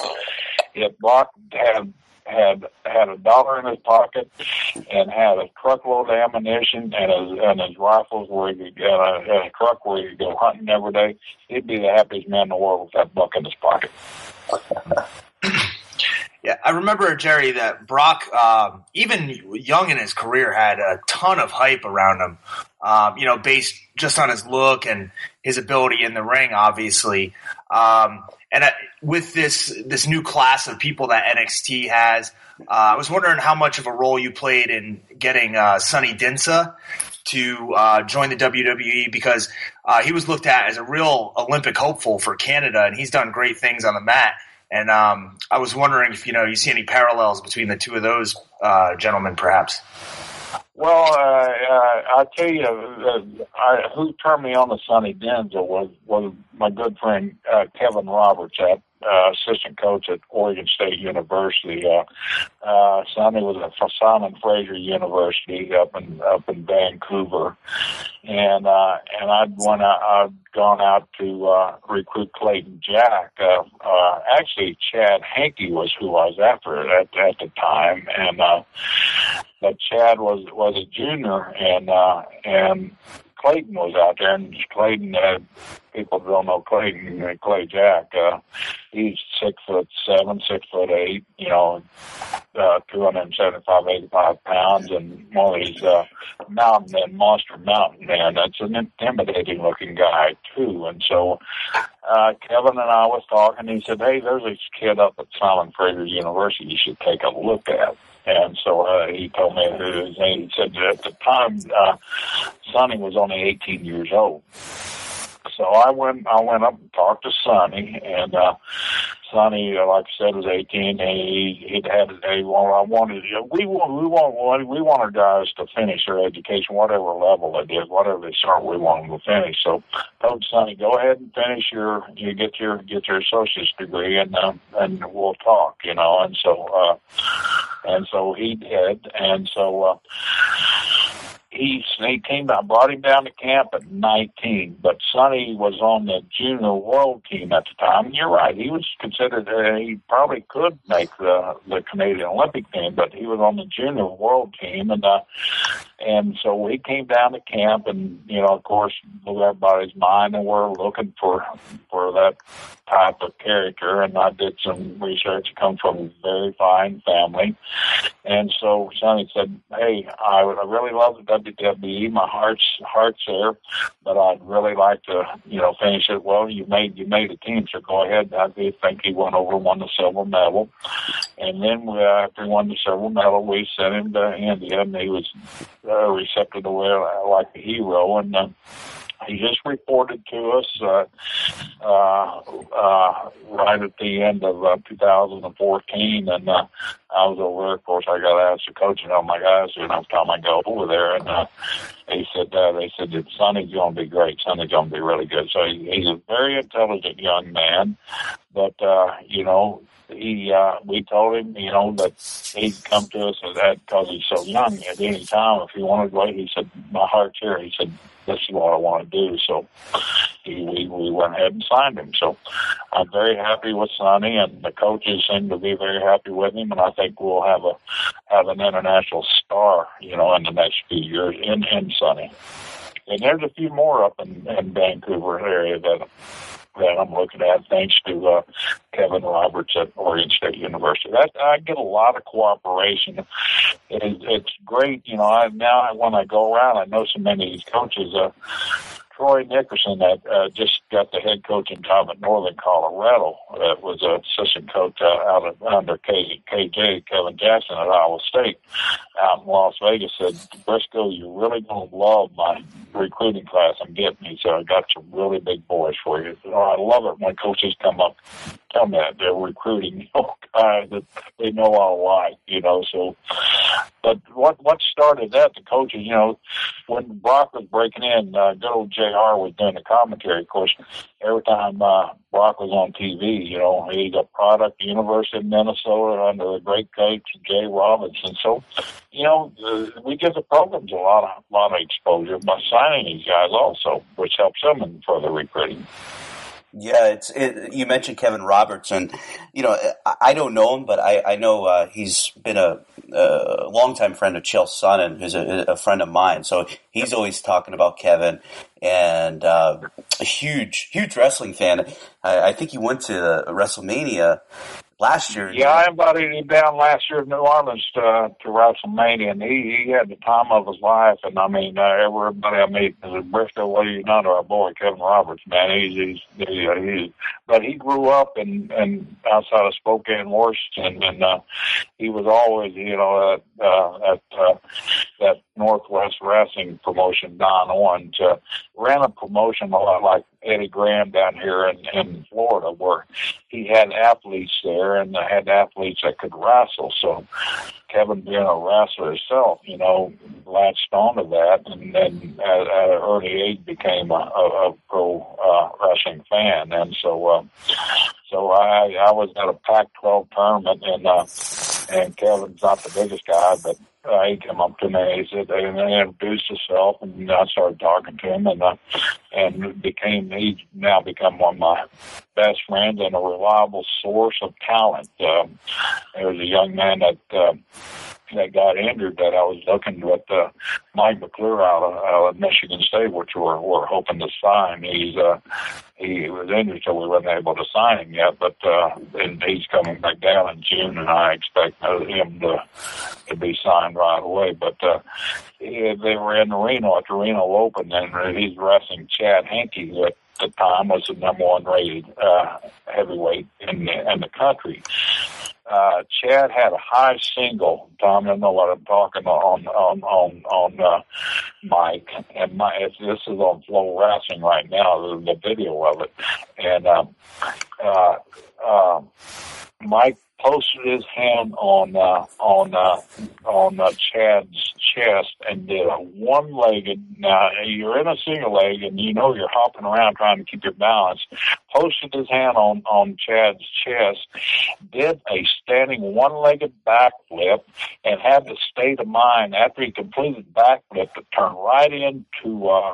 If Brock had had had a dollar in his pocket and had a truckload of ammunition and his and his rifles where he could get a, a truck where he could go hunting every day, he'd be the happiest man in the world with that buck in his pocket. Yeah, I remember, Jerry, that Brock, um, even young in his career, had a ton of hype around him, um, you know, based just on his look and his ability in the ring, obviously. Um, and uh, with this this new class of people that N X T has, uh, I was wondering how much of a role you played in getting uh, Sonny Dinsa to uh, join the W W E because uh, he was looked at as a real Olympic hopeful for Canada, and he's done great things on the mat. And um, I was wondering if you know you see any parallels between the two of those uh, gentlemen, perhaps. Well, uh, uh, I tell you, uh, I, who turned me on to Sonny Denzel was was my good friend uh, Kevin Roberts, at uh, assistant coach at Oregon State University. Uh, uh, Sonny was at Simon Fraser University up in up in Vancouver, and uh, and I'd went out, I'd gone out to uh, recruit Clayton Jack. Uh, uh, actually, Chad Hankey was who I was after at at the time, and uh, but Chad was was a junior, and uh, and Clayton was out there, and Clayton, uh, people don't know Clayton, uh, Clay Jack, uh, he's six foot seven, six foot eight, you know, uh, two hundred seventy-five, eighty-five pounds, and one of these, uh, mountain men, monster mountain man. That's an intimidating looking guy too. And so, uh, Kevin and I was talking, he said, hey, there's this kid up at Simon Fraser University you should take a look at. And so uh, he told me who his name. He said that at the time, uh, Sonny was only eighteen years old. So I went, I went up and talked to Sonny, and uh, Sonny, uh, like I said, was eighteen. And he he'd had a well, I wanted we want we want we want our guys to finish their education, whatever level they did, whatever they start, we want them to finish. So I told Sonny, go ahead and finish your you get your get your associate's degree, and um, and we'll talk, you know. And so uh, and so he did, and so. Uh, He, he came down, brought him down to camp at nineteen, but Sonny was on the junior world team at the time. And you're right, he was considered, uh, he probably could make the, the Canadian Olympic team, but he was on the junior world team. And, uh, and so he came down to camp, and, you know, of course, blew everybody's mind, and we're looking for, for that type of character. And I did some research, come from a very fine family. And so Sonny said, hey, I, I really love the W W E. My heart's heart's there, but I'd really like to, you know, finish it. Well, you made you made a team, so go ahead. I do think he went over, won the silver medal, and then we, uh, after he won the silver medal, we sent him to India, and he was uh, receptive away like a hero. And uh, he just reported to us uh, uh, uh, right at the end of uh, two thousand fourteen, and uh, I was over there. Of course, I got asked to coach and all my guys, and every time I go over there, and uh, he said, uh, they said that Sonny's going to be great. Sonny's going to be really good. So he, he's a very intelligent young man, but uh, you know. He, uh, we told him, you know, that he'd come to us as that because he's so young. At any time, if he wanted to wait, he said, my heart's here. He said, this is what I want to do. So he, we, we went ahead and signed him. So I'm very happy with Sonny, and the coaches seem to be very happy with him. And I think we'll have a, have an international star, you know, in the next few years in, in Sonny. And there's a few more up in, in Vancouver area that, that I'm looking at, thanks to uh, Kevin Roberts at Oregon State University. That I get a lot of cooperation. It is, it's great, you know. I, now when I go around, I know so many of these coaches. Uh, Troy Nickerson, that uh, just got the head coaching job at Northern Colorado, that was an assistant coach uh, out of, under K, KJ, Kevin Jackson at Iowa State, out in Las Vegas, said, Briscoe, you're really going to love my recruiting class I'm getting. He said, I got some really big boys for you. You know, I love it when coaches come up, tell me that they're recruiting, you know, guys that they know I'll like, you know, so. But what what started that, the coaches, you know, when Brock was breaking in, uh, good old J R was doing the commentary. Of course, every time uh, Brock was on T V, you know, he's a product, University of Minnesota, under a great coach, Jay Robinson. So, you know, uh, we give the programs a lot of, lot of exposure by signing these guys also, which helps them in further recruiting. Yeah, it's it, you mentioned Kevin Roberts, and you know I, I don't know him, but I, I know uh, he's been a, a longtime friend of Chael Sonnen, who's a, a friend of mine. So he's always talking about Kevin, and uh, a huge, huge wrestling fan. I, I think he went to WrestleMania last year. Yeah, I invited him down last year in New Orleans to, to WrestleMania, and he, he had the time of his life. And I mean, uh, everybody I meet is a Briscoe, what do you know to our boy Kevin Roberts, man? He's he's, he's, he's but he grew up in, in outside of Spokane, Washington, and uh, he was always, you know, at, uh, at uh, that Northwest Wrestling promotion, Don Owens, uh, ran a promotion a lot like Eddie Graham down here in, in Florida, where he had athletes there and had athletes that could wrestle. So Kevin, being a wrestler himself, you know, latched onto that, and then at, at an early age became a, a, a pro uh, wrestling fan. And so, uh, so I I was at a Pac twelve tournament, and uh, and Kevin's not the biggest guy, but uh, he came up to me and he said, and he introduced himself, and I started talking to him, and uh, and became he's now become one of my best friends and a reliable source of talent. Um, there was a young man that uh, that got injured that I was looking with uh, Mike McClure out of, out of Michigan State, which we're we're hoping to sign. He's uh, he was injured, so we weren't able to sign him yet. But uh, and he's coming back down in June, and I expect uh, him to to be signed right away. But uh, he, they were in Reno at the Reno Open, and he's wrestling Chad Henke, who at the time was the number one rated uh, heavyweight in the, in the country. Uh, Chad had a high single. Tom, you know what I'm talking on on on on uh, Mike, and my it's, this is on Flow Wrestling right now. The, the video of it, and um, uh, uh, Mike posted his hand on uh, on uh, on uh, Chad's chest and did a one-legged. Now you're in a single leg, and you know you're hopping around trying to keep your balance. Posted his hand on on Chad's chest, did a standing one-legged backflip, and had the state of mind after he completed backflip to turn right into. Uh,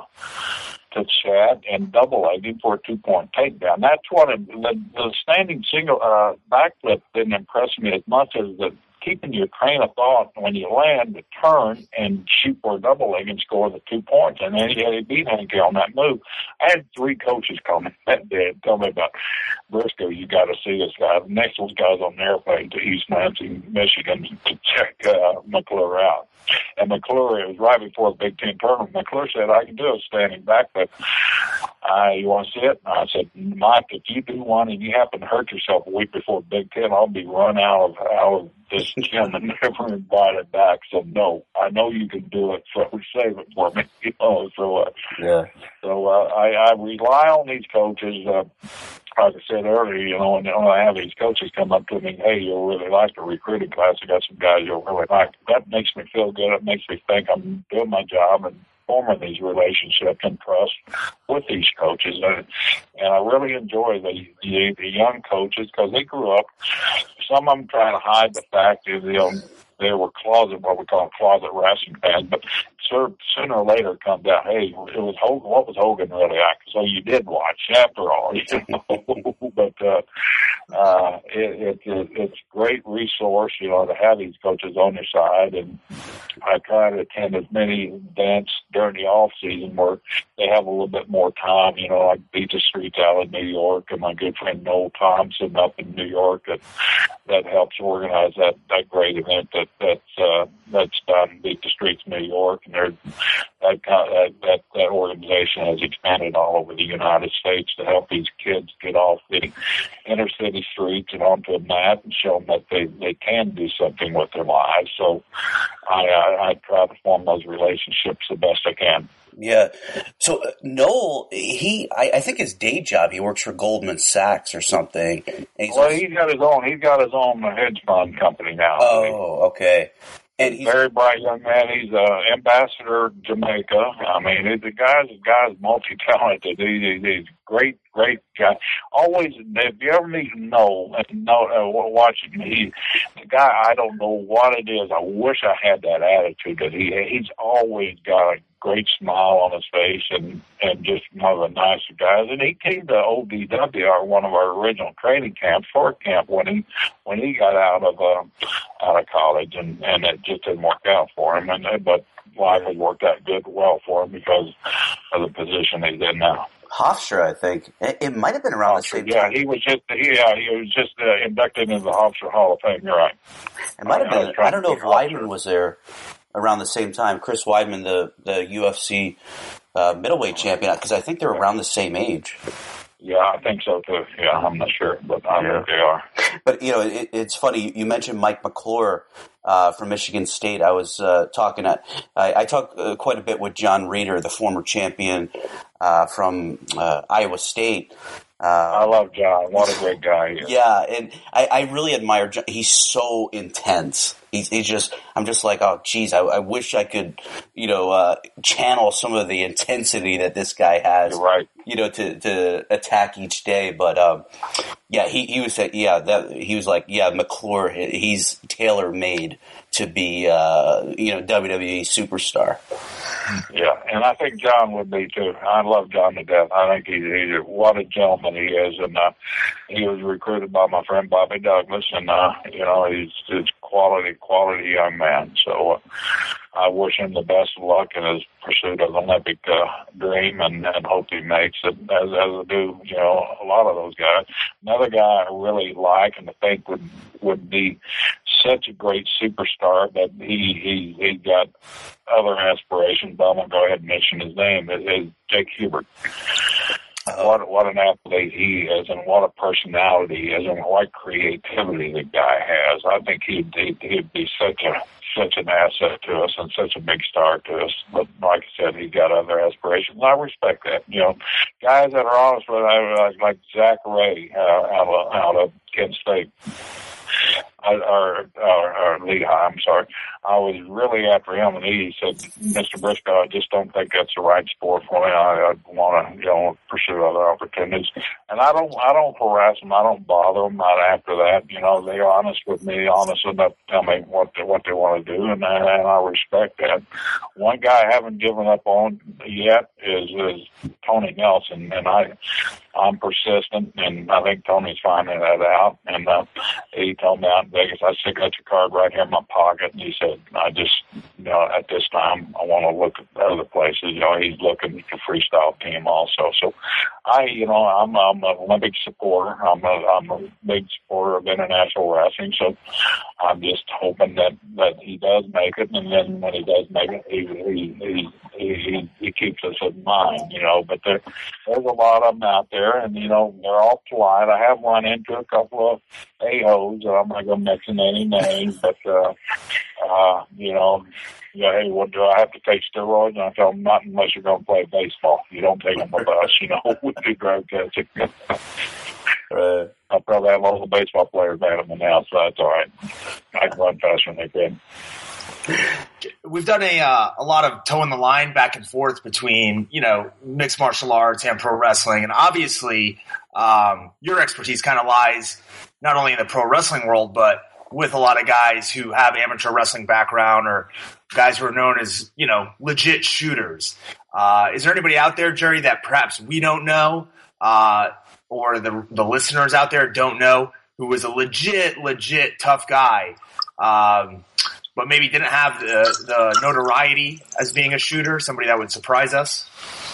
to Chad and double-legged him for a two-point takedown. That's what it, the, the standing single uh, backflip didn't impress me as much as the keeping your train of thought when you land to turn and shoot for a double leg and score the two points. And then he had to beat Henke on that move. I had three coaches call me that day and tell me about Briscoe. You got to see this guy. The next one's guys on an airplane to East Lansing, Michigan to check uh, McClure out. And McClure, it was right before the Big Ten tournament. McClure said, I can do a standing back, but uh, you want to see it? And I said, Mike, if you do one and you happen to hurt yourself a week before Big Ten, I'll be run out of, out of this gym and never invited back. So, no, I know you can do it, so save it for me. You know, so, uh, yeah. so uh, I, I rely on these coaches. Uh, Like I said earlier, you know, and I have these coaches come up to me, hey, you'll really like the recruiting class. I got some guys you'll really like. That makes me feel good. It makes me think I'm doing my job and forming these relationships and trust with these coaches. And, and I really enjoy the, the, the young coaches because they grew up. Some of them try to hide the fact that, you know, they were closet, what we call closet wrestling fans, but sooner or later it comes out, hey, it was Hogan. What was Hogan really like? So you did watch, after all, you know. But uh, uh, it, it, it, it's a great resource, you know, to have these coaches on your side. And I try to attend as many events during the off season where they have a little bit more time, you know, like Beat the Streets out in New York, and my good friend Noel Thompson up in New York that that helps organize that that great event that that's uh, that's done Beat the Streets New York, and they're, that, that that that organization has expanded all over the United States to help these kids get off the inner city streets and onto a mat and show them that they they can do something with their lives. So I I, I try to form those relationships the best I can. Yeah. So uh, Noel, he, I, I think his day job, he works for Goldman Sachs or something. And he's well, he's got his own. He's got his own hedge fund company now. Oh, okay. And he's very bright young man. He's uh, ambassador to Jamaica. I mean, the guy's the guy's multi-talented. He, he's great, great guy. Always, if you ever meet Noel and know, uh, watch him, he, the guy. I don't know what it is. I wish I had that attitude that he. He's always got a great smile on his face and and just one of the nicer guys. And he came to O D W, our one of our original training camps, Fort Camp, when he when he got out of uh, out of college, and and it just didn't work out for him. And but life has worked out good, well for him because of the position he's in now. Hofstra, I think it, it might have been around Hofstra, the same yeah, time. Yeah, he was just he, yeah, he was just uh, inducted into the Hofstra Hall of Fame. You're right. It might have I, been. I, I don't know if Weidman was there around the same time. Chris Weidman, the the U F C uh, middleweight champion, because I think they're around the same age. Yeah, I think so too. Yeah, I'm not sure, but I Yeah. think they are. But, you know, it, it's funny. You mentioned Mike McClure uh, from Michigan State. I was uh, talking at, I, I talked uh, quite a bit with John Reeder, the former champion uh, from uh, Iowa State. Uh, I love John. What a great guy he is. Yeah, and I, I really admire John. He's so intense. He's, he's just, I'm just like, oh, geez, I, I wish I could, you know, uh, channel some of the intensity that this guy has. You're right. You know, to, to attack each day. But, um, yeah, he, he was saying, yeah, that, he was like, yeah, McClure, he's tailor-made to be, uh, you know, W W E superstar. Yeah, and I think John would be too. I love John to death. I think he's, he's what a gentleman he is, and uh, he was recruited by my friend Bobby Douglas, and uh, you know he's he's quality, quality young man. So uh, I wish him the best of luck in his pursuit of the Olympic uh, dream, and, and hope he makes it. As as I do, you know, a lot of those guys. Another guy I really like and I think would would be such a great superstar, but he he he got other aspirations, but I'm going to go ahead and mention his name, is, is Jake Hubert. What what an athlete he is, and what a personality he is, and what creativity the guy has. I think he'd, he'd, he'd be such a such an asset to us and such a big star to us. But like I said, he's got other aspirations. I respect that. You know, guys that are honest with it, like, like Zach Ray uh, out of out of Kent State. Or, or, or Lehigh, I'm sorry. I was really after him, and he said, Mister Briscoe, I just don't think that's the right sport for me. I, I want to, you know, pursue other opportunities. And I don't, I don't harass them. I don't bother them. Not after that. You know, they're honest with me, honest enough to tell me what they, what they want to do, and, and I respect that. One guy I haven't given up on yet is, is Tony Nelson, and I, I'm persistent, and I think Tony's finding that out. And uh, he told me out in Vegas, I still got your card right here in my pocket. And he said, I just, you know, at this time, I want to look at other places. You know, he's looking at the freestyle team also. So I, you know, I'm, I'm an Olympic supporter. I'm a, I'm a big supporter of international wrestling. So I'm just hoping that, that he does make it. And then when he does make it, he, he, he, he, he keeps us in mind, you know. But there, there's a lot of them out there, and, you know, they're all polite. I have run into a couple of A-hoes. I'm not going to mention any names, but, uh, uh, you know, yeah, hey, what do I have to take steroids? And I tell them, not unless you're going to play baseball. You don't take them with us, you know, with the drug testing. Right. I'll probably have all the baseball players at them now, so that's all right. I can run faster than they can. We've done a uh, a lot of toe in the line back and forth between, you know, mixed martial arts and pro wrestling, and obviously um, your expertise kind of lies not only in the pro wrestling world, but with a lot of guys who have amateur wrestling background or guys who are known as, you know, legit shooters. Uh, is there anybody out there, Jerry, that perhaps we don't know uh, or the the listeners out there don't know who was a legit, legit tough guy? Um, but maybe didn't have the, the notoriety as being a shooter, somebody that would surprise us?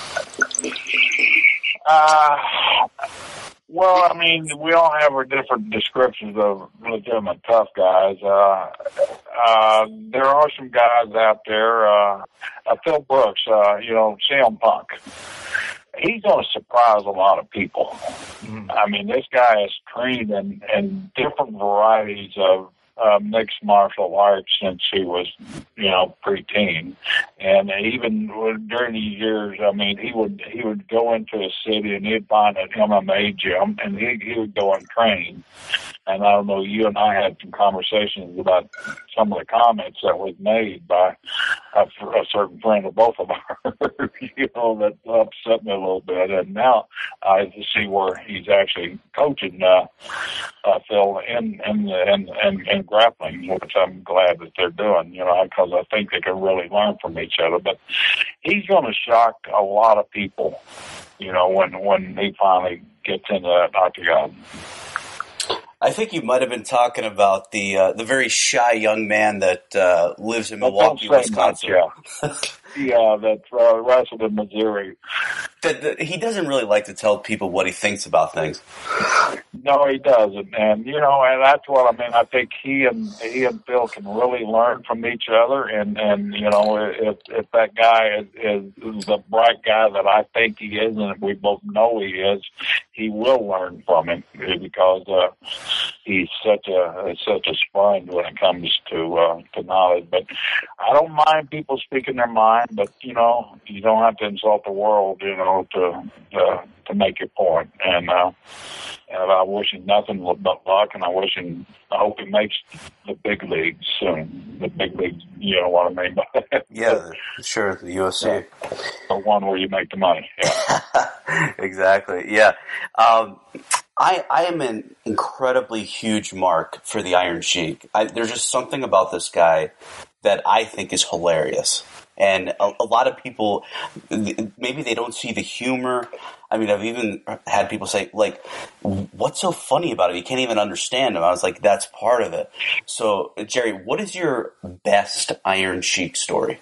Uh, well, I mean, we all have our different descriptions of legitimate tough guys. Uh, uh, there are some guys out there, uh, uh Phil Brooks, uh, you know, C M Punk. He's going to surprise a lot of people. Mm. I mean, this guy is trained in, in different varieties of Uh, mixed martial arts since he was, you know, preteen, and even during these years, I mean, he would he would go into a city and he'd find an M M A gym, and he he would go and train. And I don't know, you and I had some conversations about some of the comments that was made by a, a certain friend of both of ours, you know, that upset me a little bit. And now I see where he's actually coaching uh, uh, Phil in in, in in in grappling, which I'm glad that they're doing, you know, because I think they can really learn from each other. But he's going to shock a lot of people, you know, when when he finally gets into that octagon. I think you might have been talking about the uh, the very shy young man that uh, lives in Milwaukee, Wisconsin. Much, yeah, yeah, that uh, wrestled in Missouri. That, that he doesn't really like to tell people what he thinks about things. No, he doesn't, and you know, and that's what I mean. I think he and he and Phil can really learn from each other, and and you know, if if that guy is, is, is the bright guy that I think he is, and we both know he is, he will learn from him because uh, he's such a such a sponge when it comes to uh, to knowledge. But I don't mind people speaking their mind, but you know, you don't have to insult the world, you know, to uh, to make your point. And uh, and I wish him nothing but luck, and I wish him, I hope he makes the big leagues soon. The big leagues, you know what I mean by that. Yeah, sure, the U F C. Yeah. The one where you make the money. Yeah. Exactly, yeah. Um, I, I am an incredibly huge mark for the Iron Sheik. I, there's just something about this guy that I think is hilarious. And a, a lot of people, maybe they don't see the humor. I mean, I've even had people say, like, what's so funny about it? You can't even understand him. I was like, that's part of it. So, Jerry, what is your best Iron Sheik story?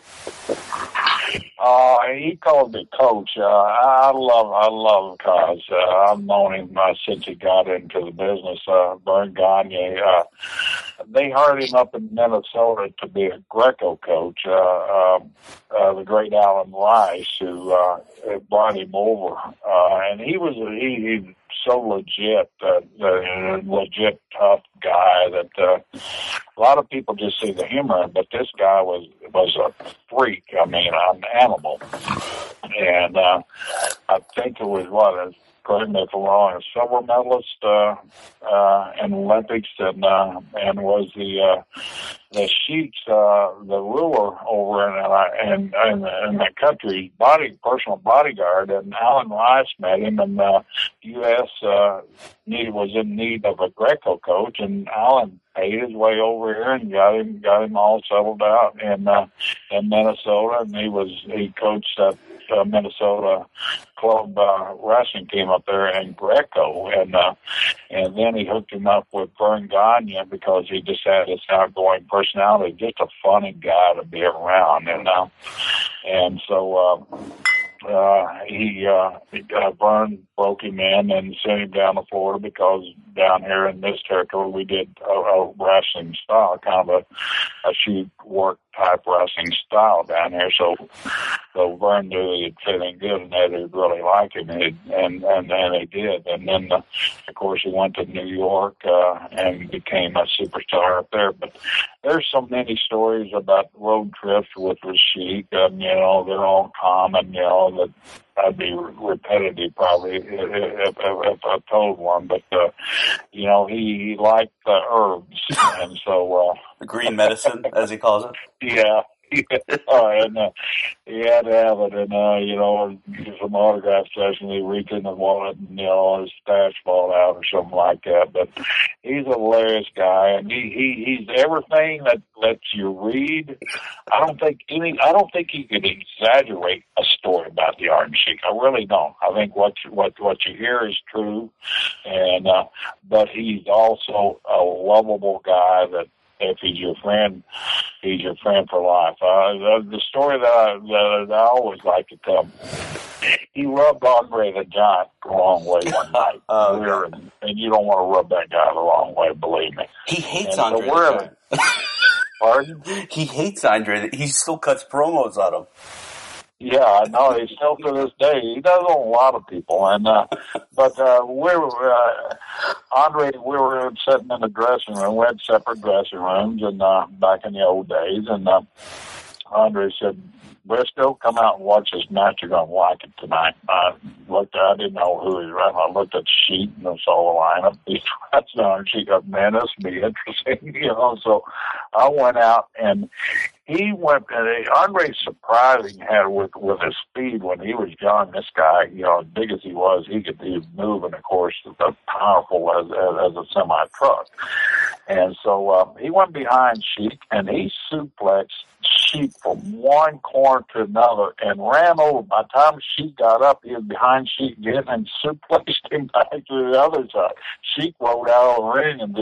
Uh, he called me Coach. Uh, I love, I love Cos. Uh, I've known him uh, since he got into the business. Uh, Vern Gagne, uh, they hired him up in Minnesota to be a Greco coach. Uh, uh, uh, the great Alan Rice, who uh, brought him over, uh, and he was he, he's so legit, uh, uh, legit tough guy that uh, a lot of people just see the humor, but this guy was was a freak. I mean, an animal, and uh, I think it was what. Correct me if I'm wrong, a silver medalist uh, uh, in Olympics, and uh, and was the uh, the Sheik's uh, the ruler over in uh, in, in, in the country's body personal bodyguard. And Alan Rice met him, and the U S uh, need was in need of a Greco coach, and Alan paid his way over here and got him got him all settled out in uh, in Minnesota, and he was he coached at uh, Minnesota club uh, wrestling team up there in Greco, and uh, and then he hooked him up with Vern Gagne because he just had this outgoing personality, just a funny guy to be around, and uh, and so. Uh, Uh, he, uh, uh, Vern broke him in and sent him down to Florida because down here in this territory we did a, a wrestling style, kind of a, a shoot work type wrestling style down here. So, so Vern knew he'd fit in good and that he'd really like him, and and and, and he did. And then, uh, of course, he went to New York uh, and became a superstar up there. But there's so many stories about road trips with the Sheik. Um, you know, they're all common. You know, that I'd be repetitive probably if, if, if I told one. But uh, you know, he, he liked the herbs, and so uh, the green medicine, as he calls it. Yeah. uh, and uh, he had to have it, and uh, you know, give some autograph session. He reached in the wallet, and you know, his stash fall out or something like that. But he's a hilarious guy, and he, he he's everything that lets you read. I don't think any. I don't think you could exaggerate a story about the Iron Sheik. I really don't. I think what you, what what you hear is true, and uh, but he's also a lovable guy that. If he's your friend, he's your friend for life. Uh, the, the story that I, that I always like to tell, he rubbed Andre the Giant the wrong way one night. Oh, we were, and you don't want to rub that guy the wrong way, believe me. He hates and Andre so the Giant. Pardon? He hates Andre. He still cuts promos on him. Yeah, I know. He still to this day. He does on a lot of people, and uh, but uh, we were uh, Andre. We were sitting in the dressing room. We had separate dressing rooms, and uh, back in the old days, and uh, Andre said, "Briscoe, come out and watch this match. You're gonna like it tonight." I looked. I didn't know who he was running. I looked at the sheet and I saw the lineup. He's wrestling, and she goes, "Man, this will be interesting," you know. So I went out and. He went, and Andre's surprising had with with his speed when he was young. This guy, you know, as big as he was, he could he was moving, of course, as powerful as as, as a semi truck. And so uh, he went behind Sheik, and he suplexed Sheik from one corner to another and ran over. By the time Sheik got up, he was behind Sheik again and suplexed him back to the other side. Sheik rolled out of the ring and just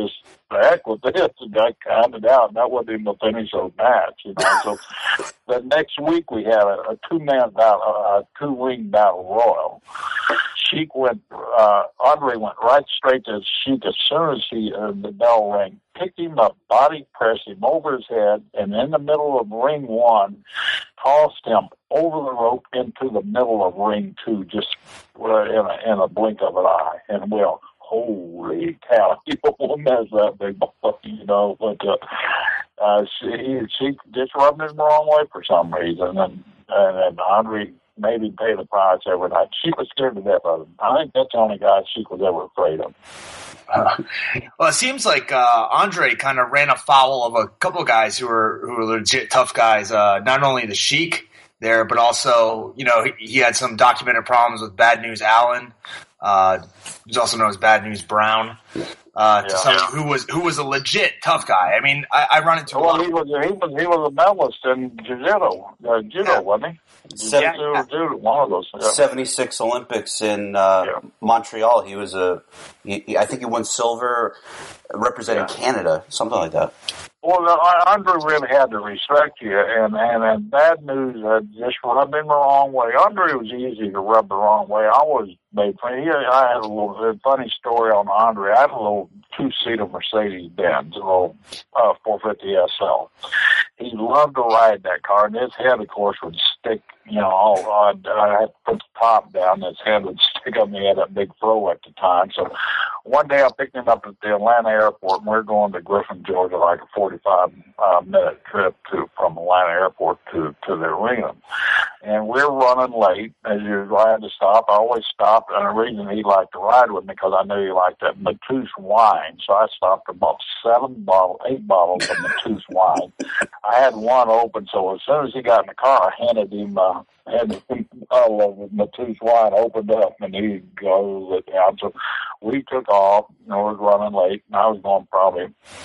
the heck with this, and got counted out, and that wasn't even the finish of the match, you know. So the next week we had a, a two-man battle, a two-ring battle royal. Sheik went, uh, Andre went right straight to Sheik as soon as he, uh, the bell rang, picked him up, body pressed him over his head, and in the middle of ring one, tossed him over the rope into the middle of ring two, just uh, in, a, in a blink of an eye. And well, holy cow, you won't mess that big boy, you know, but, uh, uh, she, she just rubbed him the wrong way for some reason, and, and, and Andre maybe pay the price every night. She was scared to death of him. I think that's the only guy she was ever afraid of. Uh, well, it seems like uh, Andre kind of ran afoul of a couple of guys who were who were legit tough guys. Uh, not only the Sheik there, but also, you know, he, he had some documented problems with Bad News Allen, uh, who's also known as Bad News Brown. Uh, to yeah. somebody who was who was a legit tough guy. I mean, I, I run into. Well, he was he was he was a medalist in judo, uh, judo, yeah. wasn't he? Seven, yeah. judo, one of those. Yeah. seventy-six Olympics in uh, yeah. Montreal. He was a. He, he, I think he won silver, representing yeah. Canada, something like that. Well, Andre really had to respect you, and, and, and Bad News had just rubbed him the wrong way. Andre was easy to rub the wrong way. I always made fun. He, I had a little a funny story on Andre. I had a little two-seater Mercedes-Benz, a little uh, four fifty S L. He loved to ride that car, and his head, of course, would stick, you know, all, I'd, I had to put the top down, his head would stick up, and he had that big fro at the time. So one day I picked him up at the Atlanta airport, and we we're going to Griffin, Georgia, like a forty-five minute trip to from Atlanta airport to, to the arena. And we're running late, as usual. I had to stop. I always stop, and the reason he liked to ride with me, because I knew he liked that Matouche wine. So I stopped about seven bottles, eight bottles of Matouche wine. I had one open, so as soon as he got in the car, I handed him, uh, handed him all of Matouche wine opened up, and he goes it down. So we took off, and we was running late, and I was going probably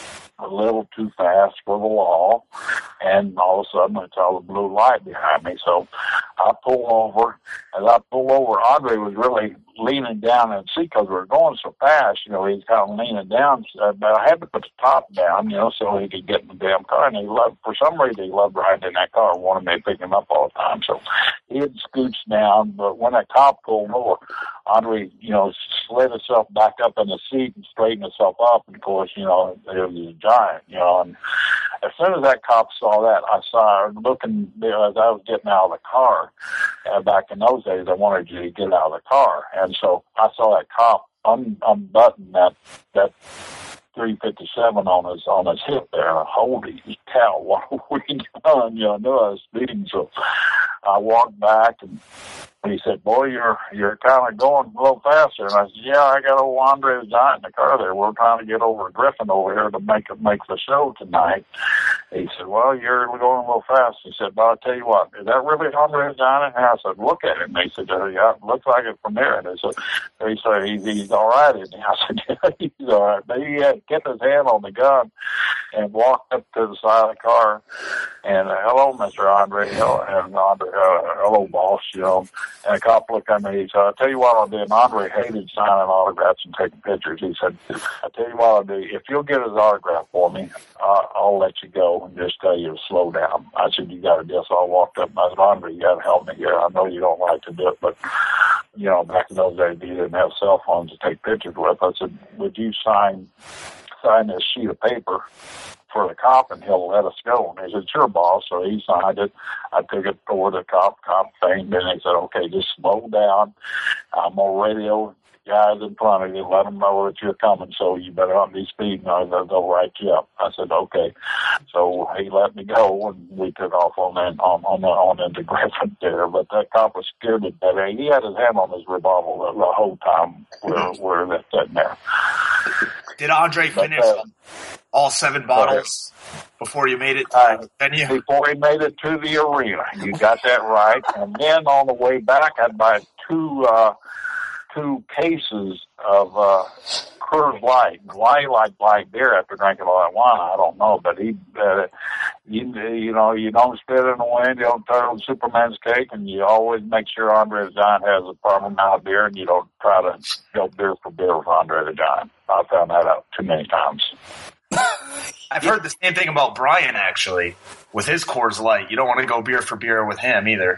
a little too fast for the law, and all of a sudden I saw the blue light behind me. So I pull over. As I pull over, Andre was really leaning down in the seat because we were going so fast. You know, he was kind of leaning down, but I had to put the top down, you know, so he could get in the damn car. And he loved, for some reason, he loved riding in that car. Wanted me to pick him up all the time. So he had scooched down, but when that cop pulled over, Andre, you know, slid himself back up in the seat and straightened himself up. And of course, you know, it was a giant, you know. And as soon as that cop saw that, I saw her looking, you know, as I was getting out of the car. Uh, back in those days, I wanted you to get out of the car. And so I saw that cop un- unbutton that, that three fifty-seven on his, on his hip there. Holy cow, what are we doing? You know, I knew I was speeding. So I walked back, and he said, boy, you're you're kind of going a little faster. And I said, yeah, I got old Andre the Giant in the car there. We're trying to get over to Griffin over here to make it, make the show tonight. He said, well, you're going a little fast. He said, but I'll tell you what, is that really Andre the Giant? And I said, look at him. He said, yeah, it looks like it from there. And he said, he said he's, he's all right. And I said, yeah, he's all right. But he had kept his hand on the gun and walked up to the side of the car. And uh, hello, Mister Andre. Hello, and Andre, uh, hello, boss, you know. And a cop looked at me. He said, I'll tell you what I'll do. And Andre hated signing autographs and taking pictures. He said, I'll tell you what I'll do. If you'll get his autograph for me, uh, I'll let you go and just tell you to slow down. I said, you got to do. So I walked up and I said, Andre, you got to help me here. I know you don't like to do it, but, you know, back in those days, you didn't have cell phones to take pictures with. I said, would you sign, sign this sheet of paper for the cop, and he'll let us go. And he said, sure, boss. So he signed it. I took it toward the cop. Cop fainted, and he said, okay, just slow down. I'm on radio guys in front of you. Let them know that you're coming, so you better not be speeding or they'll, they'll write you up. I said, okay. So he let me go, and we took off on that, on, on, on into Griffin there. But that cop was scared to death. He had his hand on his revolver the, the whole time we're, we're that sitting there. Did Andre finish but, uh, all seven bottles before you made it to uh, the venue? Before he made it to the arena. You got that right. And then on the way back, I'd buy two uh, two cases of uh, Coors Light. Why he liked light beer after drinking all that wine, I don't know. But he, uh, you, you know, you don't spit in the wind, you don't turtle Superman's cake, and you always make sure Andre the Giant has a proper amount of beer, and you don't try to go beer for beer with Andre the Giant. I found that out too many times. I've heard the same thing about Brian, actually, with his Coors Light. You don't want to go beer for beer with him either.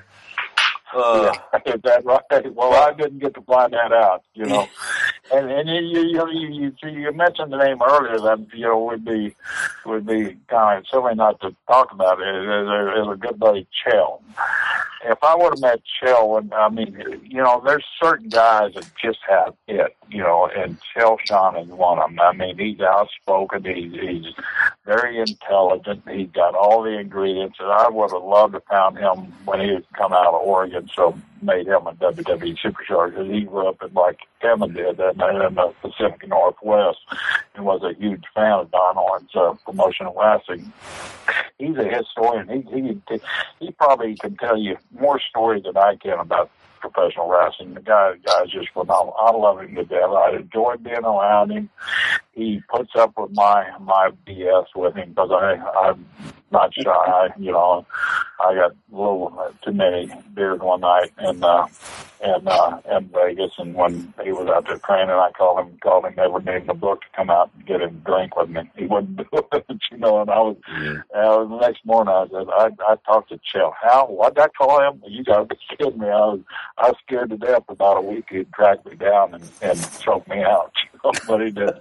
Uh, yeah, is that right? Well, I didn't get to find that out, you know. and and you you you you, you mentioned the name earlier that you know would be would be kind of silly not to talk about it. Is a good buddy, Chael. If I would have met Chael, I mean, you know, there's certain guys that just have it, you know, and Chael Sonnen is one of them. I mean, he's outspoken. He's, he's very intelligent. He's got all the ingredients, and I would have loved to found him when he had come out of Oregon, so made him a W W E superstar because he grew up in like Kevin did in the Pacific Northwest and was a huge fan of Don Horn's uh, promotion of wrestling. He's a historian. He, he he probably can tell you more stories than I can about professional wrestling. The guy, the guy's just phenomenal. I love him to death. I enjoy being around him. He puts up with my my B S with him because I I'm not shy. You know, I got a little too many beers one night and uh, and uh, in Vegas, and when he was out there training, I called him called him never named the book to come out and get him a drink with me. He wouldn't do it, you know. And I was, yeah. uh, the next morning I said, I I talked to Chael. How? What did I call him? You got to kidding me. I was I was scared to death. About a week he'd track me down and and choke me out. But he did.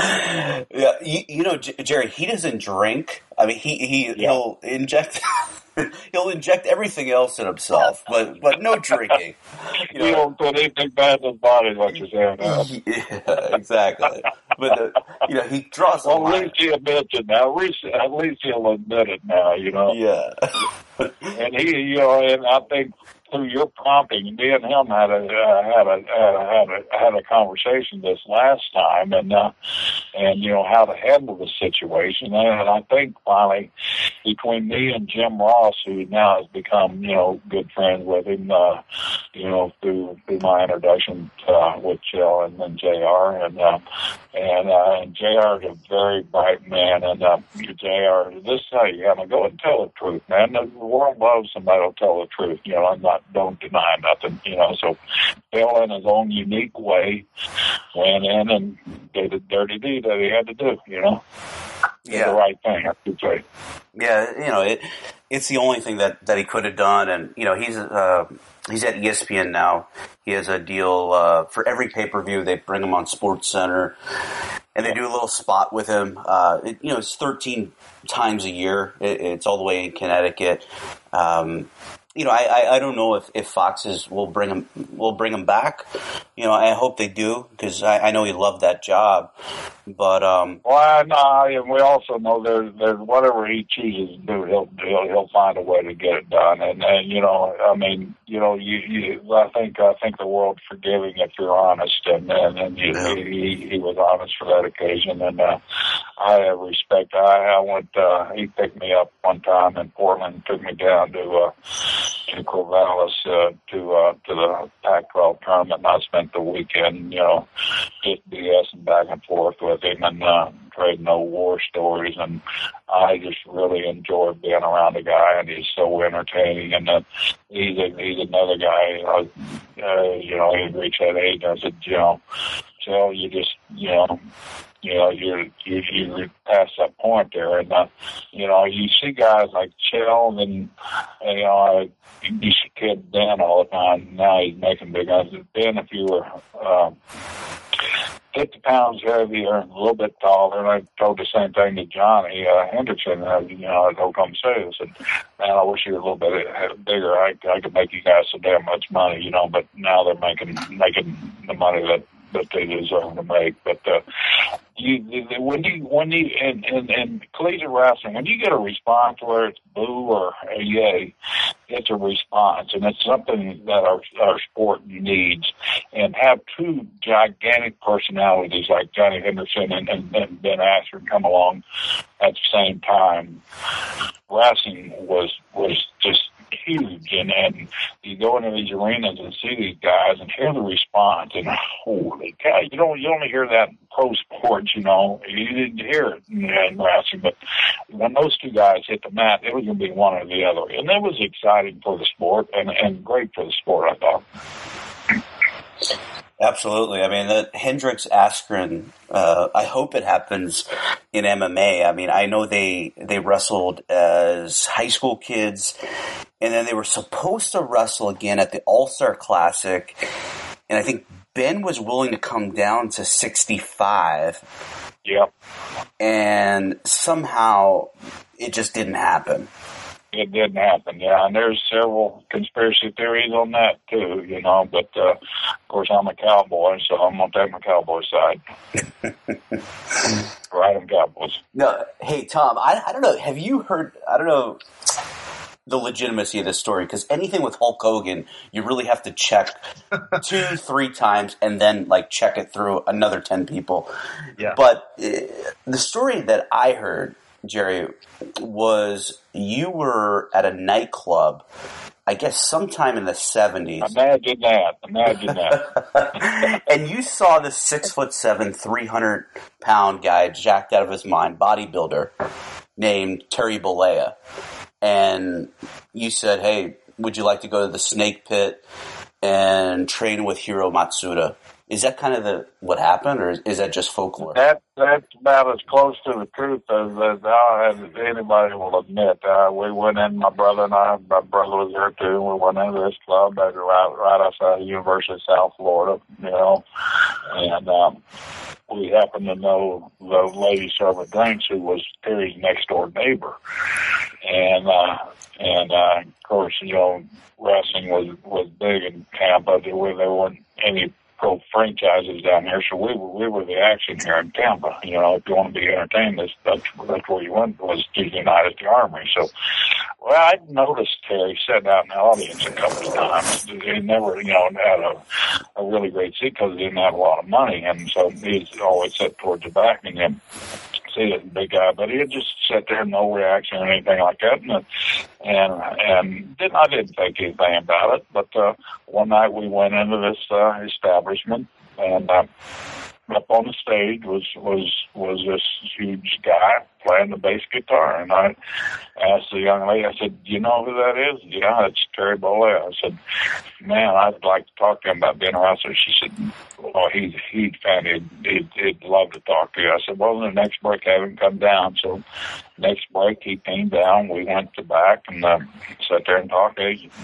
Yeah, you, you know, Jerry, he doesn't drink. I mean, he he yeah. he'll inject. He'll inject everything else in himself, but but no drinking. You know? He won't put anything bad in his body, what you're saying. Now. Yeah, exactly. But the, you know, he draws. Well, at least he admits it now. At least, at least he'll admit it now. You know. Yeah. And he, you know, and I think through your prompting, me and him had a uh, had a had a had a had a conversation this last time, and uh, and you know how to handle the situation. And I think finally, between me and Jim Ross, who now has become you know good friends with him, uh, you know through through my introduction uh, with Chael and then J R, and uh, and uh, and J R is a very bright man, and uh, J R, this hey, you gotta go and tell the truth, man. The world loves somebody who'll tell the truth. You know, I'm not. Don't deny nothing, you know. So Bill, in his own unique way, went in and did a dirty deed that he had to do, you know. Did yeah. the right thing, I should say. Yeah, you know, it it's the only thing that, that he could have done, and you know, he's uh, he's at E S P N now. He has a deal uh, for every pay per view. They bring him on SportsCenter, and they do a little spot with him. Uh, it, you know, it's thirteen times a year. It, it's all the way in Connecticut. Um, You know, I, I, I don't know if, if Foxes will bring him will bring him back. You know, I hope they do because I, I know he loved that job. But um, well, no, and we also know there's there's whatever he chooses to do, he'll he'll he'll find a way to get it done. And, and you know, I mean, you know, you, you I think I think the world's forgiving if you're honest, and and, and you, he he was honest for that occasion, and uh, I have respect. I I went. Uh, he picked me up one time in Portland, took me down to. Uh, to Corvallis uh, to uh, to the Pac twelve tournament, and I spent the weekend, you know, just BSing back and forth with him and uh, trading old war stories, and I just really enjoyed being around the guy, and he's so entertaining, and uh, he's a, he's another guy, uh, uh, you know, he reached that age, I said, you know, Joe, you just, you know, You know, you're, you you past that point there, and uh, you know, you see guys like Chael, and, and you know, I used to kid Ben all the time. Now he's making big guys. Ben, if you were um, fifty pounds heavier and a little bit taller, and I told the same thing to Johnny uh, Henderson. Uh, you know, at Oklahoma City, I said, "Man, I wish you were a little bit bigger. I, I could make you guys so damn much money, you know." But now they're making making the money that. that they deserve to make. But uh, you, when you when you in, in, in collegiate wrestling, when you get a response, whether it's boo or a yay, it's a response, and it's something that our our sport needs. And have two gigantic personalities like Johnny Henderson and, and, and Ben Askren come along at the same time. Wrestling was was just huge, and, and you go into these arenas and see these guys and hear the response, and holy cow, you don't you only hear that in pro sports, you know, you didn't hear it in wrestling, but when those two guys hit the mat, it was going to be one or the other, and that was exciting for the sport and, and great for the sport, I thought. Absolutely. I mean, the Hendricks Askren, uh, I hope it happens in M M A. I mean, I know they, they wrestled as high school kids, and then they were supposed to wrestle again at the All-Star Classic, and I think Ben was willing to come down to sixty-five. Yep. And somehow it just didn't happen. It didn't happen, yeah, and there's several conspiracy theories on that too, you know, but uh, of course I'm a cowboy, so I'm going to take my cowboy side. Right on Cowboys. No, hey, Tom, I, I don't know, have you heard, I don't know the legitimacy of this story, because anything with Hulk Hogan, you really have to check two, three times, and then, like, check it through another ten people. Yeah. But uh, the story that I heard, Jerry, was you were at a nightclub, I guess sometime in the seventies. Imagine that. Imagine that. And you saw this six foot seven, three hundred pound guy jacked out of his mind, bodybuilder, named Terry Bollea. And you said, hey, would you like to go to the Snake Pit and train with Hiro Matsuda? Is that kind of the what happened, or is, is that just folklore? That that's about as close to the truth as, as, I, as anybody will admit. Uh, we went in, my brother and I, my brother was there too. We went into this club right, right outside the University of South Florida, you know, and um, we happened to know the lady serving drinks who was Terry's next door neighbor, and uh, and uh, of course, you know, wrestling was was big in Tampa. There were there weren't any pro franchises down here, so we were we were the action here in Tampa. You know, if you want to be entertained, that's that's, that's where you went, was to United the Armory. So, well, I noticed Terry sitting out in the audience a couple of times. He never, you know, had a a really great seat because he didn't have a lot of money, and so he's always sat towards the back and then see it, big guy, but he'd just sit there, no reaction or anything like that, and and and didn't, I didn't think anything about it. But uh, one night we went into this uh, establishment, and uh, up on the stage was was was this huge guy playing the bass guitar, and I asked the young lady, I said, "Do you know who that is?" "Yeah, it's Terry Bollea." I said, "Man, I'd like to talk to him about being a wrestler." She said, "Oh, he's he'd fan, he'd, he'd, he'd love to talk to you." I said, "Well, the next break, have him come down." So next break, he came down. We went to back and uh, sat there and talked.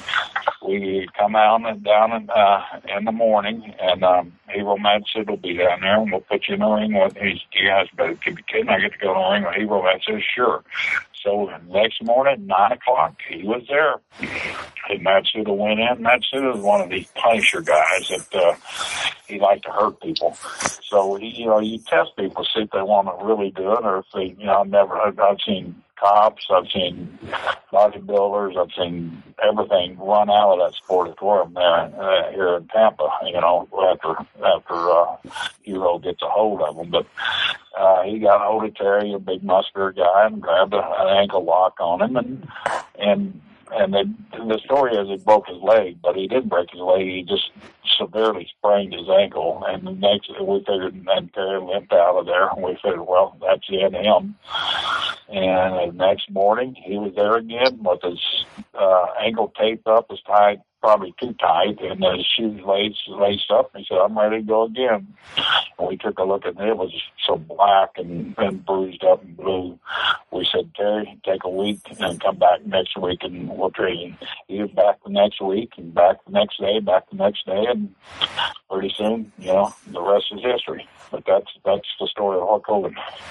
We come out and down in, uh, in the morning, and um, Hiro Matsuda will be down there, and we'll put you in the ring with. He's, you guys better keep the kid, and I get to go in the ring with Hiro Matsuda. Sure. So next morning, nine o'clock, he was there. And Matsuda went in. Matsuda is one of these Punisher guys that uh, he liked to hurt people. So he, you know, you test people, see if they want to really do it, or if they, you know, I've never, I've, I've seen cops, I've seen bodybuilders, I've seen everything run out of that sportatorium there uh, here in Tampa. You know, after after uh, Hiro gets a hold of them, but. Uh, he got hold of Terry, a big muscular guy, and grabbed a, an ankle lock on him, and and and they, the story is he broke his leg, but he didn't break his leg. He just severely sprained his ankle, and the next we figured, and Terry limped out of there, and we figured, well, that's the end of him. And the next morning, he was there again with his uh, ankle taped up, as tight, probably too tight, and his shoes laced, laced up. And he said, "I'm ready to go again." And we took a look at it. It was so black and, and bruised up and blue. We said, "Terry, take a week and come back next week, and we'll train you." He was back the next week, and back the next day, back the next day, and pretty soon, you know, the rest is history. But that's that's the story of Hulk Hogan.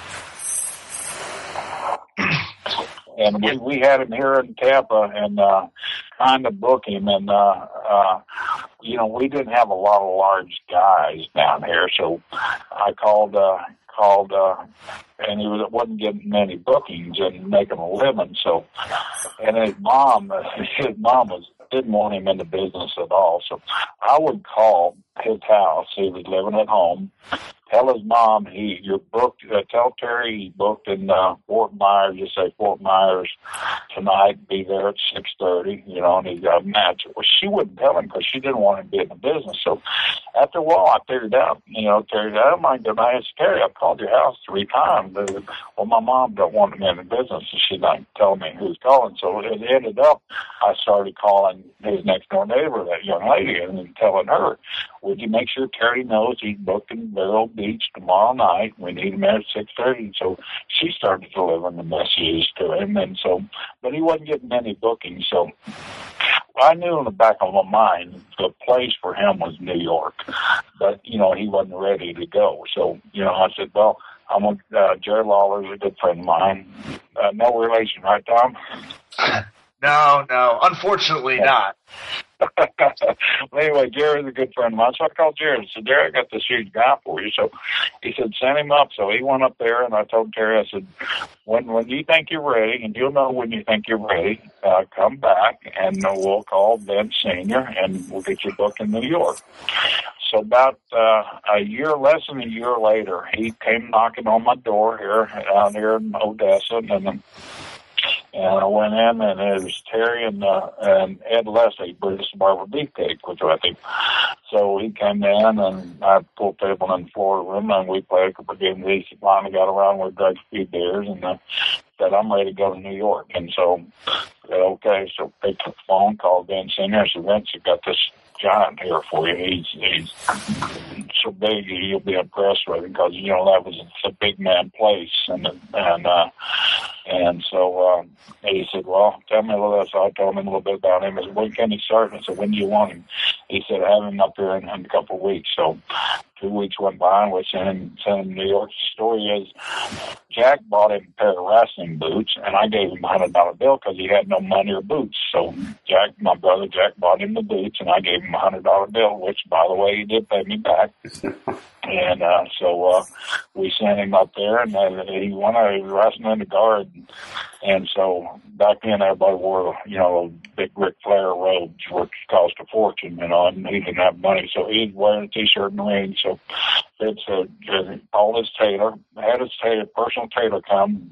And we, we had him here in Tampa and uh, trying to book him. And, uh, uh, you know, we didn't have a lot of large guys down here. So I called, uh, called, uh, and he was, wasn't getting many bookings and making a living. So, and his mom, his mom was, didn't want him in the business at all. So I would call his house. He was living at home. tell his mom he you're booked. Uh, tell Terry he's booked in uh, Fort Myers. Just say Fort Myers tonight. Be there at six thirty. You know, and he's got a match. Well, she wouldn't tell him because she didn't want him to be in the business. So after a while, I figured out. You know, Terry, I don't mind going. I asked Terry, I've called your house three times. Well, my mom don't want him in the business, and she's not telling me who's calling. So it ended up, I started calling his next door neighbor, that young lady, and then telling her, would you make sure Terry knows he's booked in Vero Beach tomorrow night? We need him there at six thirty. So she started delivering the messages to him, and so, but he wasn't getting any bookings. So I knew in the back of my mind the place for him was New York, but you know he wasn't ready to go. So you know I said, well, I'm with uh, Jerry Lawler's a good friend of mine. Uh, no relation, right, Tom? No, no, unfortunately not. Well, anyway, Jerry's a good friend of mine, so I called Jerry and said, Jerry, I got this huge guy for you. So he said, send him up. So he went up there, and I told Terry, I said, when when you think you're ready, and you'll know when you think you're ready, uh, come back, and we'll call Ben Senior, and we'll get you booked in New York. So about uh, a year, less than a year later, he came knocking on my door here, out here in Odessa, and then And I went in, and it was Terry and uh, and Ed Leslie, British Barber Beefcake, which I think. So he came in, and I pulled table in the floor room, and we played a couple of games. He finally got around, we drank a few beers, and uh, said, I'm ready to go to New York. And so I said, okay. So picked up the phone, called Ben Senior. I said, Vince, you got this giant here for you. He's, he's so big, you'll be impressed with him, because, you know, that was a big man place. And, and, uh, and so uh, he said, well, tell me a little bit. So I told him a little bit about him. I said, when can he start? And I said, when do you want him? He said, have him up here in, in a couple of weeks. So two weeks went by, and we sent him, sent him to New York. The story is Jack bought him a pair of wrestling boots, and I gave him a one hundred dollar bill because he had no money or boots. So Jack, my brother Jack, bought him the boots, and I gave him a one hundred dollar bill, which, by the way, he did pay me back. And uh, so uh, we sent him up there, and uh, he went out, he was wrestling in the garden. And so back then, everybody wore, you know, big Ric Flair robes, which cost a fortune, you know, and he didn't have money. So he's wearing a T-shirt and the ring. So it's uh, called his tailor, had his tailor, personal tailor come,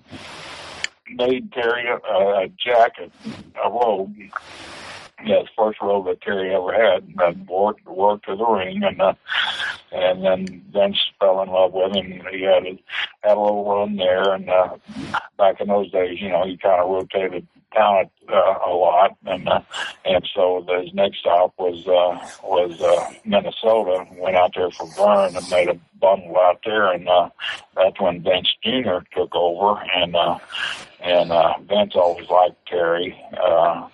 made Terry a, a jacket, a robe. Yeah, his first robe that Terry ever had, and wore, wore to the ring, and uh, and then Vince fell in love with him. He had a, had a little run there, and uh, back in those days, you know, he kind of rotated talent uh, a lot, and uh, and so his next stop was uh, was uh, Minnesota. Went out there for Vern and made a bundle out there, and uh, that's when Vince Junior took over, and uh, and uh, Vince always liked Terry, uh,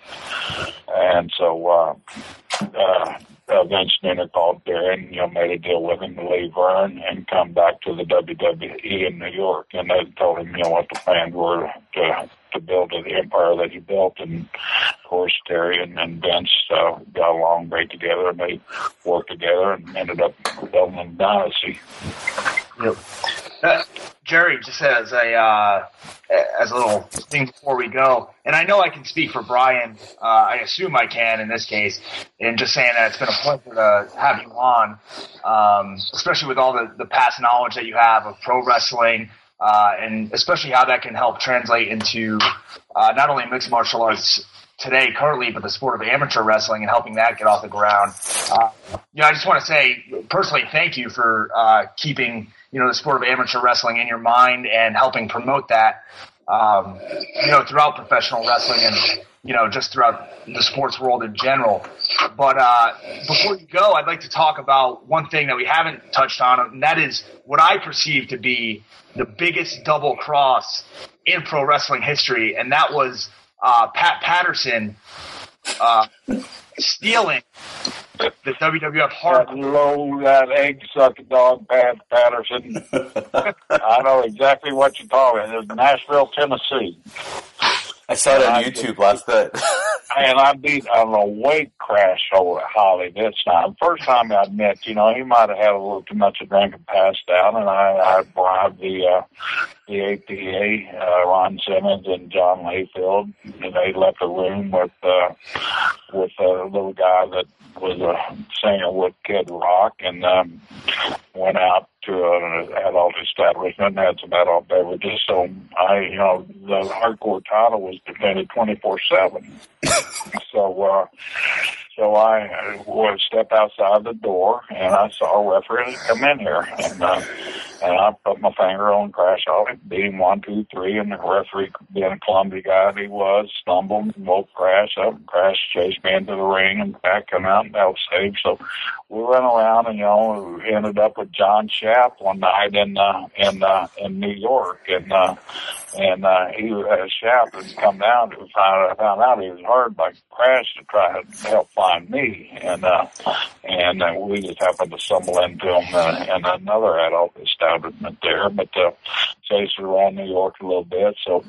and so uh, uh, uh, Vince Junior called Terry and, you know, made a deal with him to leave Vern and come back to the W W E in New York, and they told him, you know, what the plans were to to build the empire that he built. And of course Terry and, and Vince uh, got along great together, and they worked together and ended up building a dynasty. Yep. Uh, Jerry, just as a uh, as a little thing before we go, and I know I can speak for Brian, uh, I assume I can in this case, in just saying that it's been a pleasure to have you on, um, especially with all the, the past knowledge that you have of pro wrestling, uh, and especially how that can help translate into uh, not only mixed martial arts today currently, but the sport of amateur wrestling and helping that get off the ground. Uh, you know, I just want to say personally thank you for uh, keeping, you know, the sport of amateur wrestling in your mind and helping promote that, um, you know, throughout professional wrestling and, you know, just throughout the sports world in general. But uh, before you go, I'd like to talk about one thing that we haven't touched on, and that is what I perceive to be the biggest double cross in pro wrestling history, and that was uh, Pat Patterson uh, stealing the W W F Hard. That low, that egg sucking dog, Pat Patterson. I know exactly what you're talking about. It was Nashville, Tennessee. I saw it on YouTube last night. And I beat on a weight crash over at Holly this time. First time I admit, you know, he might have had a little too much to drink and passed out, and I, I bribed the uh, the A P A, uh, Ron Simmons and John Layfield, and they left the room with uh, with a little guy that was a singer with Kid Rock, and um, went out to an adult establishment and had some adult beverages. So I, you know, the hardcore title was defended twenty-four seven. So, uh, so I would step outside the door, and I saw a referee come in here, and uh, and I put my finger on Crash Holly, beat him one, two, three, and the referee, being a clumsy guy that he was, stumbled and woke Crash up, and Crash chased me into the ring and back, come out, and that was safe. So we went around, and you know, ended up with John Shapp one night in uh, in uh, in New York, and uh, and uh, he uh, Shapp had come down to find found out he was hired by Crash to try to help find me, and uh, and uh, we just happened to stumble into him uh, in another adult establishment there, but uh, chased around New York a little bit, so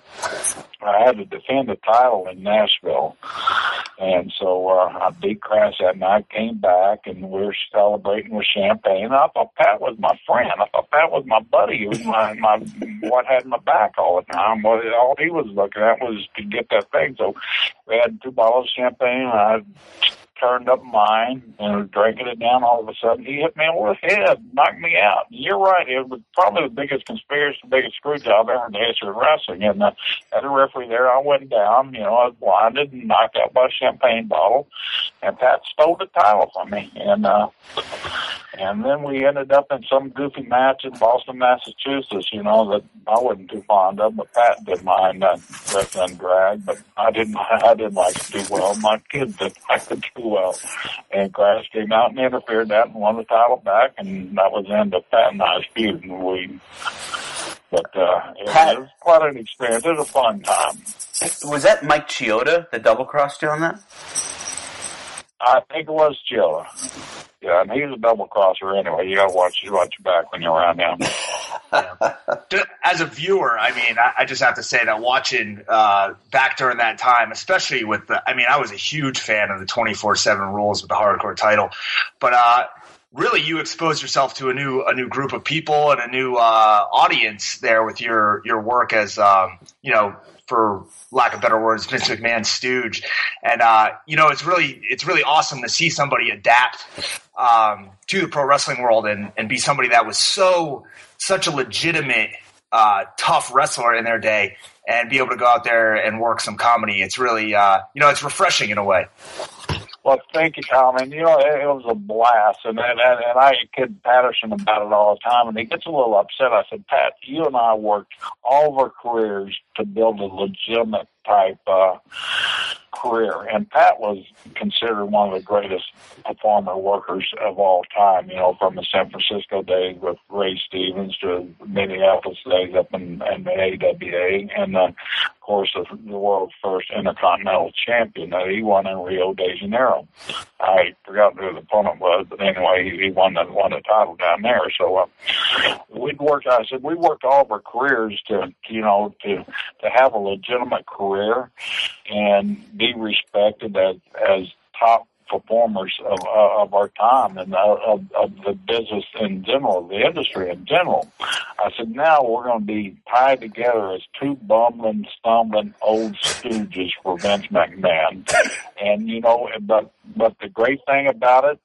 I had to defend the title in Nashville, and so uh, I beat Crash that night, came back, and we were celebrating with champagne. I thought Pat was my friend. I thought Pat was my buddy. He was my, my what had my back all the time. Well, all he was looking at was to get that thing. So we had two bottles of champagne, and I turned up mine and was drinking it down. All of a sudden, he hit me over the head, knocked me out. You're right. It was probably the biggest conspiracy, the biggest screw job ever in the history of wrestling. And uh, as a referee there, I went down. You know, I was blinded and knocked out by a champagne bottle. And Pat stole the title from me. And uh, and then we ended up in some goofy match in Boston, Massachusetts, you know, that I wasn't too fond of, but Pat didn't mind that wrestling drag, but I didn't, I didn't like it too well. My kids didn't like it too well. And Crash came out and interfered that and won the title back, and that was the end of Pat and I's feud. And we, but uh, it, Pat, it was quite an experience. It was a fun time. Was that Mike Chioda that double-crossed you on that? I think it was Chioda. Yeah, and he's a double crosser anyway. You gotta watch, watch your back when you're around him. Yeah. As a viewer, I mean, I, I just have to say that watching uh, back during that time, especially with the, I mean, I was a huge fan of the twenty-four seven rules with the hardcore title, but uh, really, you exposed yourself to a new a new group of people and a new uh, audience there with your your work as um, you know, for lack of better words, Vince McMahon's stooge. And, uh, you know, it's really, it's really awesome to see somebody adapt, um, to the pro wrestling world and, and be somebody that was so, such a legitimate, uh, tough wrestler in their day and be able to go out there and work some comedy. It's really, uh, you know, it's refreshing in a way. Well, thank you, Tom. And, you know, it, it was a blast. And, and, and I kid Patterson about it all the time, and he gets a little upset. I said, Pat, you and I worked all of our careers to build a legitimate type uh, career. And Pat was considered one of the greatest performer workers of all time, you know, from the San Francisco days with Ray Stevens to Minneapolis days up in, in the A W A. And, uh, of course, the, the world's first Intercontinental Champion that he won in Rio de Janeiro. I forgot who the opponent was, but anyway, he, he won the, won the title down there. So uh, we'd worked, I said, we worked all of our careers to, you know, to, to have a legitimate career and be respected as, as top performers of, uh, of our time and uh, of, of the business in general, the industry in general. I said, now we're going to be tied together as two bumbling, stumbling old stooges for Vince McMahon. And, you know, but, but the great thing about it,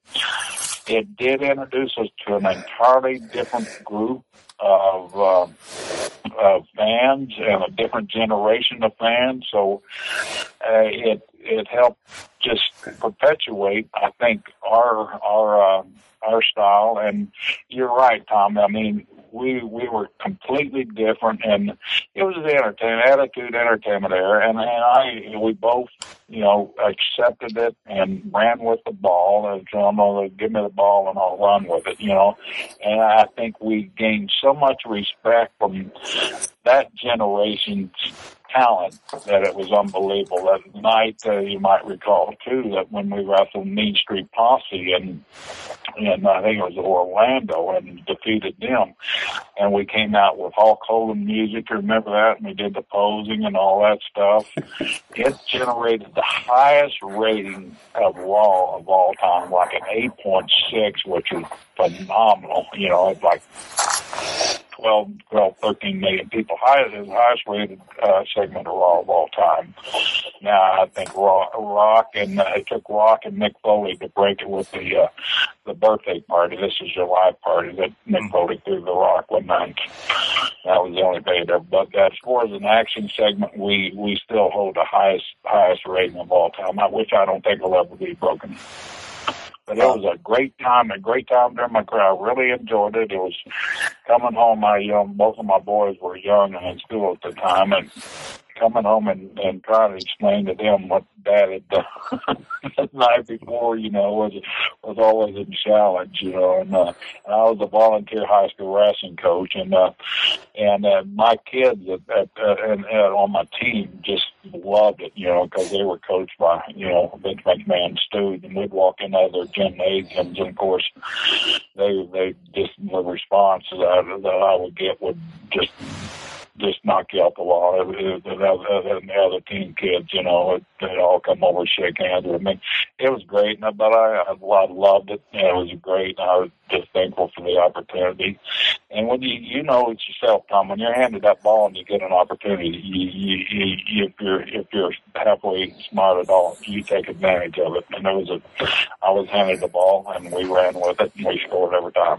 it did introduce us to an entirely different group of, uh, of fans and a different generation of fans. So uh, it it helped just perpetuate, I think, our our uh, our style. And you're right, Tom. I mean, we we were completely different, and it was the entertainment, attitude entertainment era, and, and I we both, you know, accepted it and ran with the ball. And so I'm gonna give me the ball and I'll run with it, you know. And I think we gained so much respect from that generation's talent that it was unbelievable. That night, uh, you might recall too, that when we wrestled Mean Street Posse and and I think it was Orlando and defeated them, and we came out with Hulk Hogan music. Remember that? And we did the posing and all that stuff. It generated the highest rating of Raw of all time, like an eight point six, which was phenomenal. You know, it's like twelve, twelve, thirteen million people. Highest, his highest rated uh, segment of Raw of all time. Now, I think Rock, Rock and uh, it took Rock and Mick Foley to break it with the uh, the birthday party. This is your live party that Mick Foley threw the Rock one night. That was the only thing there. But as far as an action segment, we, we still hold the highest highest rating of all time, which I don't think will ever be broken. But it was a great time, a great time during my career. I really enjoyed it. It was coming home. My young, both of my boys were young and in school at the time, and coming home and, and trying to explain to them what Dad had done the night before, you know, was was always a challenge, you know. And, uh, and I was a volunteer high school wrestling coach, and uh, and uh, my kids at, at, uh, and, and on my team just loved it, you know, because they were coached by, you know, Vince McMahon, Stu, and we'd walk into other gymnasiums, and of course, they they just the response that I, that I would get would just. just knock you off the wall. And the other team kids, you know, they'd all come over and shake hands with me. It was great, but I, I loved it. And it was great. I was just thankful for the opportunity. And when you, you know it's yourself, Tom, when you're handed that ball and you get an opportunity, you, you, you, if you're if you're halfway smart at all, you take advantage of it. And it was a, I was handed the ball, and we ran with it, and we scored every time.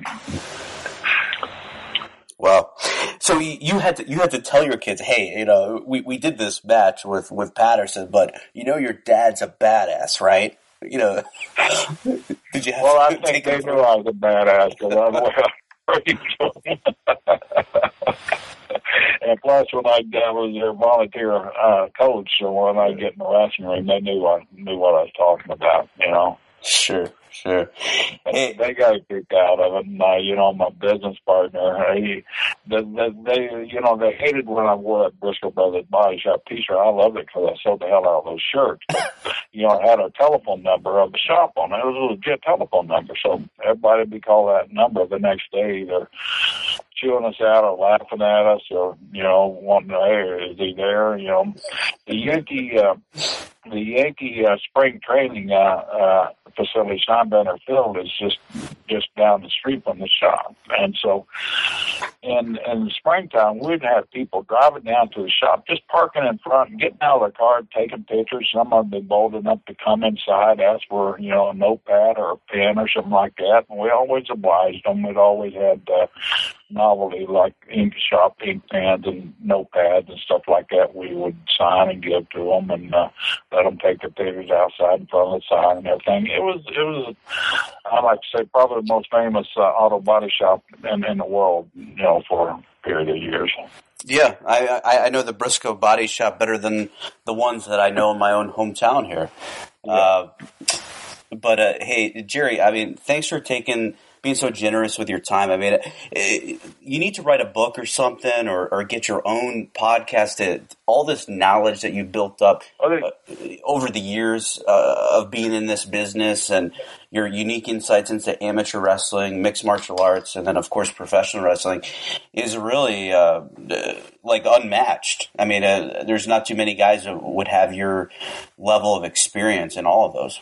Wow. So you had to you had to tell your kids, hey, you know, we, we did this match with, with Patterson, but you know your dad's a badass, right? You know, did you have well, to I think they it knew I was a badass because I was pretty And plus, when I, I was their volunteer uh, coach, so when I get in the wrestling ring, they knew I knew what I was talking about, you know. Sure. Sure. Hey, they got a kick out of it, and uh, you know, my business partner, he, they, they, they, you know, they hated when I wore that Briscoe Brothers Body Shop T-shirt. I loved it because I sold the hell out of those shirts. But, you know, I had a telephone number of the shop on it. It was a legit telephone number, so everybody would be called that number the next day, either chewing us out or laughing at us, or you know, wanting to, hey, is he there? You know, the Yankee. Uh, The Yankee uh, spring training uh, uh, facility, Steinbrenner Field, is just just down the street from the shop. And so in, in the springtime, we'd have people driving down to the shop, just parking in front and getting out of their car, taking pictures. Some of them bold enough to come inside, ask for, you know, a notepad or a pen or something like that. And we always obliged them. We'd always had uh, novelty like ink shop ink pens and notepads and stuff like that we would sign and give to them, and uh, let them take their pictures outside in front of the sign and everything. It was, it was, I like to say, probably the most famous uh, auto body shop in, in the world, you know, for a period of years. Yeah, I, I I know the Briscoe Body Shop better than the ones that I know in my own hometown here. Yeah. Uh, but uh, hey, Jerry, I mean, thanks for taking. being so generous with your time. I mean, it, it, you need to write a book or something, or, or get your own podcast. To, all this knowledge that you built up uh, over the years uh, of being in this business, and your unique insights into amateur wrestling, mixed martial arts, and then, of course, professional wrestling is really uh, like unmatched. I mean, uh, there's not too many guys that would have your level of experience in all of those.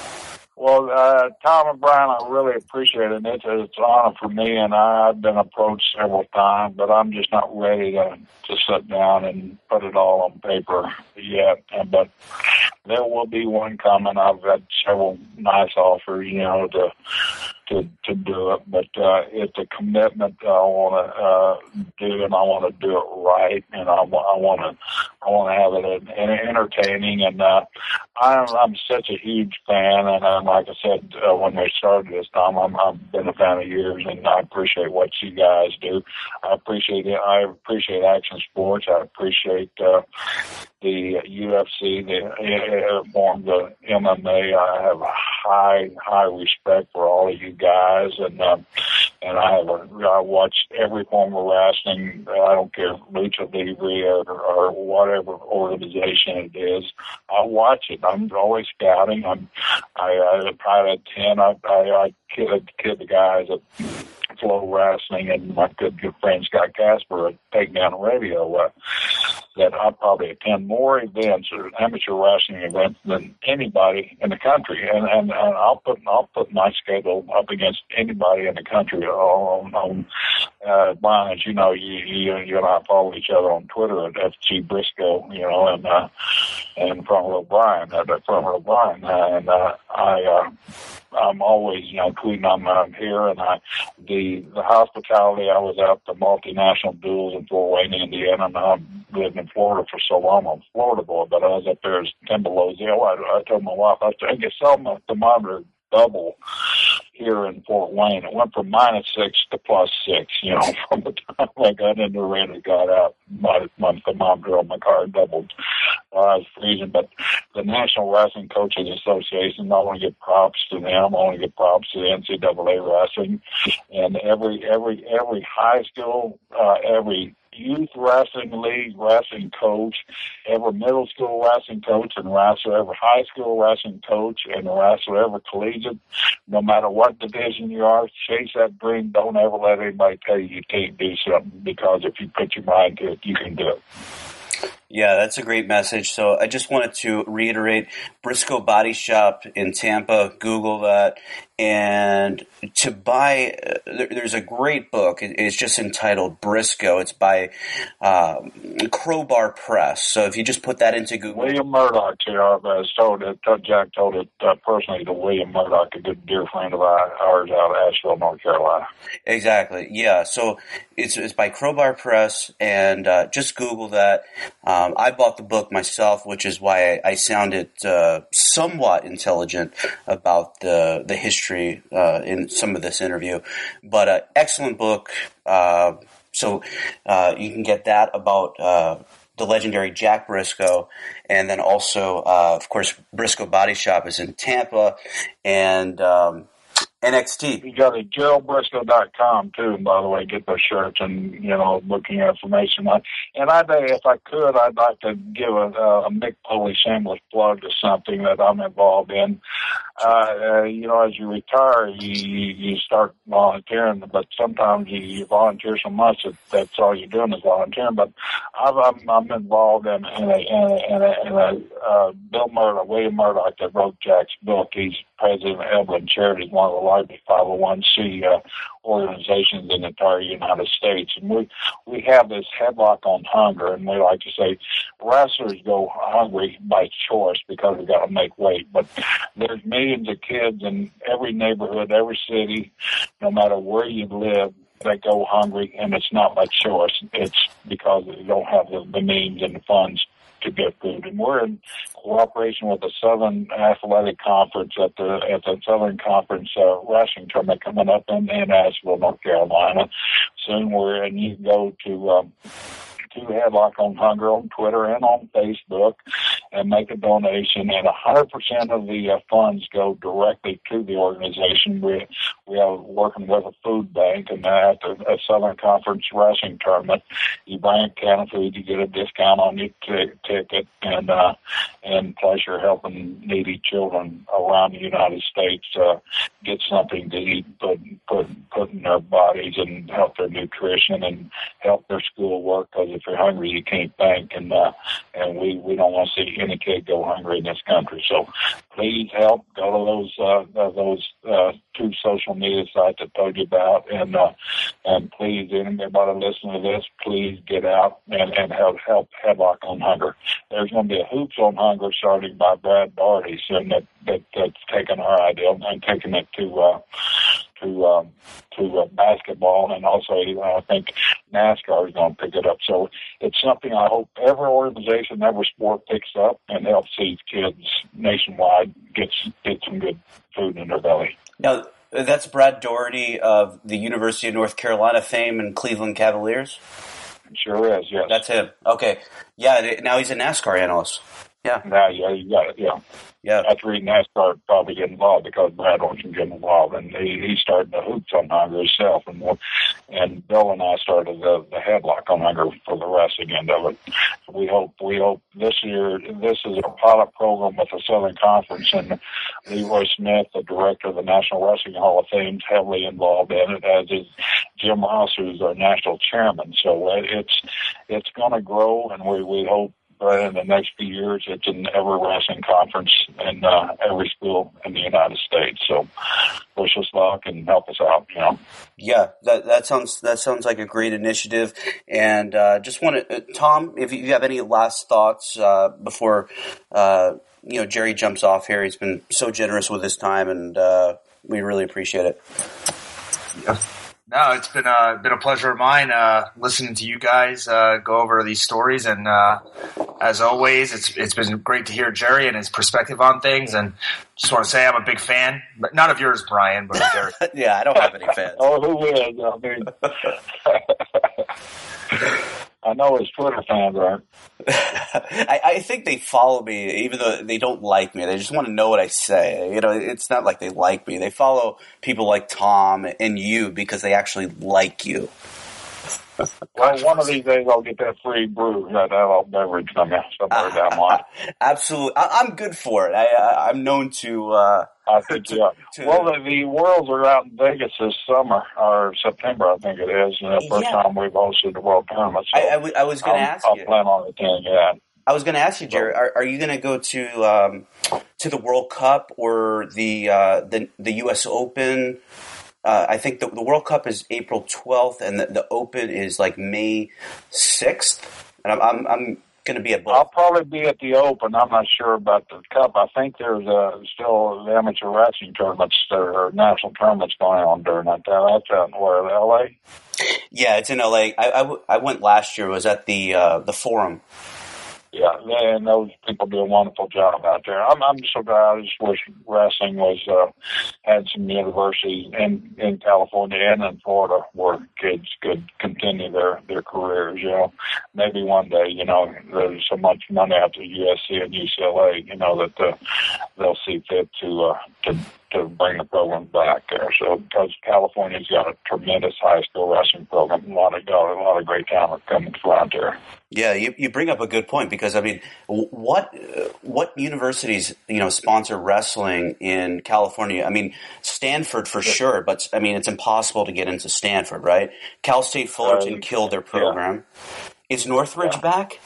Well, uh, Tom and Brian, I really appreciate it. It's, it's an honor for me, and I, I've been approached several times, but I'm just not ready to, to sit down and put it all on paper yet. And, but there will be one coming. I've had several nice offers, you know, to to to do it, but uh, it's a commitment that I want to uh, do, and I want to do it right, and I, I want to I want to have it entertaining, and uh, I'm I'm such a huge fan, and uh, like I said uh, when we started this, Tom, I'm, I've been a fan of yours, and I appreciate what you guys do. I appreciate it. I appreciate Action Sports. I appreciate uh, the U F C, the uh, form the M M A. I have a high high respect for all of you guys, and um, and I have a, I watch every form of wrestling. I don't care if Lucha Libre or, or whatever organization it is. I watch it. I'm always scouting. I'm I, I try to attend. I I, I kid, kid the guys at Flow Wrestling, and my good good friend Scott Casper at Takedown Radio. Uh, that I probably attend more events or amateur wrestling events than anybody in the country, and and, and I'll put I'll put my schedule up against anybody in the country. On, on uh, Brian, as you know, you, you you and I follow each other on Twitter at F G Briscoe, you know, and uh, and Front Row Brian, uh, Front Row Brian, and uh, I. Uh, I'm always, you know, tweeting I'm, I'm here, and I, the the hospitality. I was at the multinational duels in Fort Wayne, Indiana, and I've lived in Florida for so long. I'm a Florida boy, but I was up there as ten below zero. I, I told my wife, I said, I guess saw my thermometer double here in Fort Wayne. It went from minus six to plus six, you know, from the time I got in the ring and got out. My, my thermometer on my car doubled. Uh, I was freezing, but the National Wrestling Coaches Association, I want to give props to them. I want to give props to the N C double A wrestling. And every, every, every high school, uh, every youth wrestling league wrestling coach, every middle school wrestling coach and wrestler, every high school wrestling coach and wrestler, every collegiate, no matter what division you are, chase that dream. Don't ever let anybody tell you you can't do something, because if you put your mind to it, you can do it. Yeah, that's a great message. So I just wanted to reiterate, Briscoe Body Shop in Tampa, Google that. And to buy, uh, there, there's a great book. It, it's just entitled Briscoe. It's by um, Crowbar Press. So if you just put that into Google. William Murdoch, here, I've uh, told it, uh, Jack told it uh, personally to William Murdoch, a good dear friend of ours out of Asheville, North Carolina. Exactly. Yeah. So it's, it's by Crowbar Press, and uh, just Google that. Um, I bought the book myself, which is why I, I sounded uh, somewhat intelligent about the the history uh, in some of this interview. But uh, excellent book. Uh, so uh, you can get that about uh, the legendary Jack Briscoe, and then also, uh, of course, Briscoe Body Shop is in Tampa, and um, N X T. You got it, Gerald Briscoe dot com too, by the way, get those shirts and, you know, booking information. And I, if I could, I'd like to give a, a Mick Foley shameless plug to something that I'm involved in. Uh, uh, you know, as you retire, you, you, you start volunteering, but sometimes you, you volunteer so much that that's all you're doing is volunteering. But I've, I'm, I'm involved in, in a, in a, in a, in a uh, Bill Murdoch, William Murdoch, that wrote Jack's book. He's president of Evelyn Charities, one of the largest five oh one c uh, organizations in the entire United States. And we, we have this headlock on hunger, and we like to say wrestlers go hungry by choice because we got to make weight. But there's millions of kids in every neighborhood, every city, no matter where you live, that go hungry, and it's not by choice. It's because they don't have the, the means and the funds to get food. And we're in cooperation with the Southern Athletic Conference at the at the Southern Conference uh, wrestling tournament coming up in, in Asheville, North Carolina. Soon we're and you can go to um, to Headlock on Hunger on Twitter and on Facebook and make a donation, and one hundred percent of the uh, funds go directly to the organization. We we are working with a food bank, and at the at Southern Conference Wrestling Tournament, you bring a can of food, you get a discount on your t- ticket, and uh, and plus you're helping needy children around the United States uh, get something to eat, put put put in their bodies, and help their nutrition and help their schoolwork. Because if you're hungry, you can't think, and uh, and we we don't want to see any kid go hungry in this country. So please help. Go to those uh, those uh, two social media sites I told you about, and uh, and please, anybody listening to this, please get out and, and help help Headlock on Hunger. There's going to be a Hoops on Hunger starting by Brad Doherty, so that, that that's taken our idea and taking it to uh, to um, to uh, basketball, and also uh, I think NASCAR is going to pick it up. So it's something I hope every organization, every sport picks up and helps these kids nationwide get get some good food in their belly. Now, that's Brad Doherty of the University of North Carolina fame and Cleveland Cavaliers? Sure is, yes. That's him. Okay. Yeah, now he's a NASCAR analyst. Yeah. Now, yeah, you got it. Yeah. Yeah. That's the reason I started probably getting involved, because Brad wasn't getting involved, and he, he started the hoops on Hunger himself, and and Bill and I started the, the headlock on Hunger for the wrestling end of it. We hope we hope this year, this is a pilot program with the Southern Conference, and Leroy Smith, the director of the National Wrestling Hall of Fame, is heavily involved in it, as is Jim Ross, who's our national chairman. So it's it's going to grow, and we we hope. But in the next few years, it's an every wrestling conference in uh, every school in the United States. So wish us luck and help us out, you know. Yeah, that that sounds that sounds like a great initiative. And uh, just want to, uh, Tom, if you have any last thoughts uh, before uh, you know Jerry jumps off here. He's been so generous with his time, and uh, we really appreciate it. Yeah. No, it's been a been a pleasure of mine uh, listening to you guys uh, go over these stories, and uh, as always, it's it's been great to hear Jerry and his perspective on things. And just want to say I'm a big fan, but not of yours, Brian, but of Jerry. Yeah, I don't have any fans. Oh, who is? I mean, I know his Twitter fans aren't. I, I think they follow me, even though they don't like me. They just want to know what I say. You know, it's not like they like me. They follow people like Tom and you because they actually like you. Well, one of these days I'll get that free brew, that adult beverage from you, somewhere down the line. Absolutely. I, I'm good for it. I, I, I'm known to... Uh, I think, yeah. To, well, the, the Worlds are out in Vegas this summer, or September, I think it is, and the first yeah. time we've hosted the World Tournament. So I, I, w- I was going to ask I'll you. I'll plan on attending, yeah. I was going to ask you, Jerry, are, are you going to go to um, to the World Cup or the uh, the, the U S Open? Uh, I think the, the World Cup is April twelfth, and the, the Open is like May sixth. And I'm I'm, I'm going to be at both. I'll probably be at the Open. I'm not sure about the Cup. I think there's uh, still the amateur wrestling tournaments or national tournaments going on during that time. That's out in where, L A? Yeah, it's in L A. I, I, w- I went last year. It was at the uh, the Forum. Yeah, and those people do a wonderful job out there. I'm, I'm so glad. I just wish wrestling was uh, had some universities in, in California and in Florida where kids could continue their, their careers. You know, maybe one day. You know, there's so much money out to U S C and U C L A. You know that uh, they'll see fit to uh, to. to bring the program back there. So, because California's got a tremendous high school wrestling program, a lot of got a lot of great talent coming from out there. Yeah, you you bring up a good point, because I mean, what what universities you know sponsor wrestling in California? I mean, Stanford for sure, but I mean it's impossible to get into Stanford, right? Cal State Fullerton uh, killed their program. Yeah. Is Northridge yeah. back?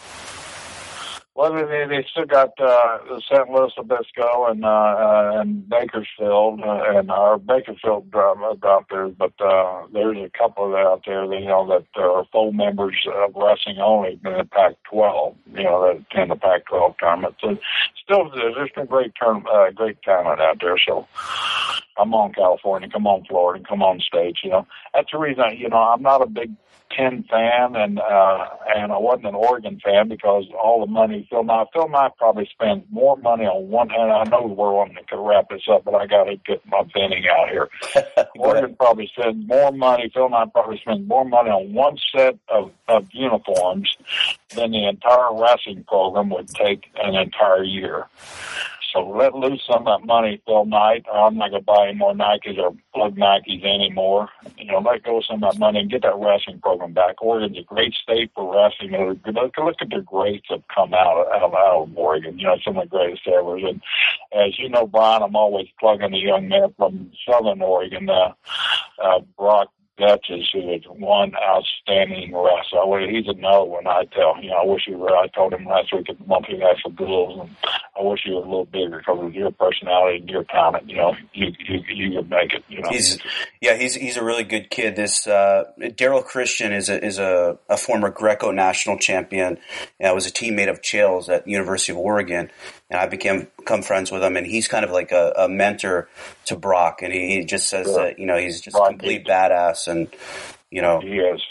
Well, they, they still got uh, Saint Louis Obispo and uh, uh, and Bakersfield, uh, and our Bakersfield dropped, dropped there, but uh, there's a couple of out there that, you know, that are full members of wrestling only in the Pac twelve, you know, that attend the Pac twelve tournament. So still, there's been great term, uh, great talent out there. So come on, California, come on, Florida, come on, states. You know, that's the reason. I, you know, I'm not a big Penn fan, and uh, and I wasn't an Oregon fan because all the money Phil Knight, Phil Knight probably spends more money on one. And I know we're on to wrap this up, but I got to get my venting out here. Oregon probably spends more money. Phil Knight probably spends more money on one set of, of uniforms than the entire wrestling program would take an entire year. So let loose some of that money, Phil Knight. I'm not going to buy any more Nikes or plug Nikes anymore. You know, let go of some of that money and get that wrestling program back. Oregon's a great state for wrestling. Look, look at the greats that have come out, out, out of Oregon. You know, some of the greatest ever. And as you know, Brian, I'm always plugging a young man from Southern Oregon, uh, uh, Brock Dutchess, who is one outstanding wrestler. He's another one, I tell. You know, I wish you were, I told him last week at the Monthly National Duels, and I wish you were a little bigger because of your personality and your talent. You know, you you you could make it. You know, he's yeah, he's he's a really good kid. This uh, Daryl Christian is a is a, a former Greco national champion. And I was a teammate of Chael's at the University of Oregon, and I became become friends with him. And he's kind of like a, a mentor to Brock, and he, he just says sure. that you know he's just Brock, a complete badass, and you know he is.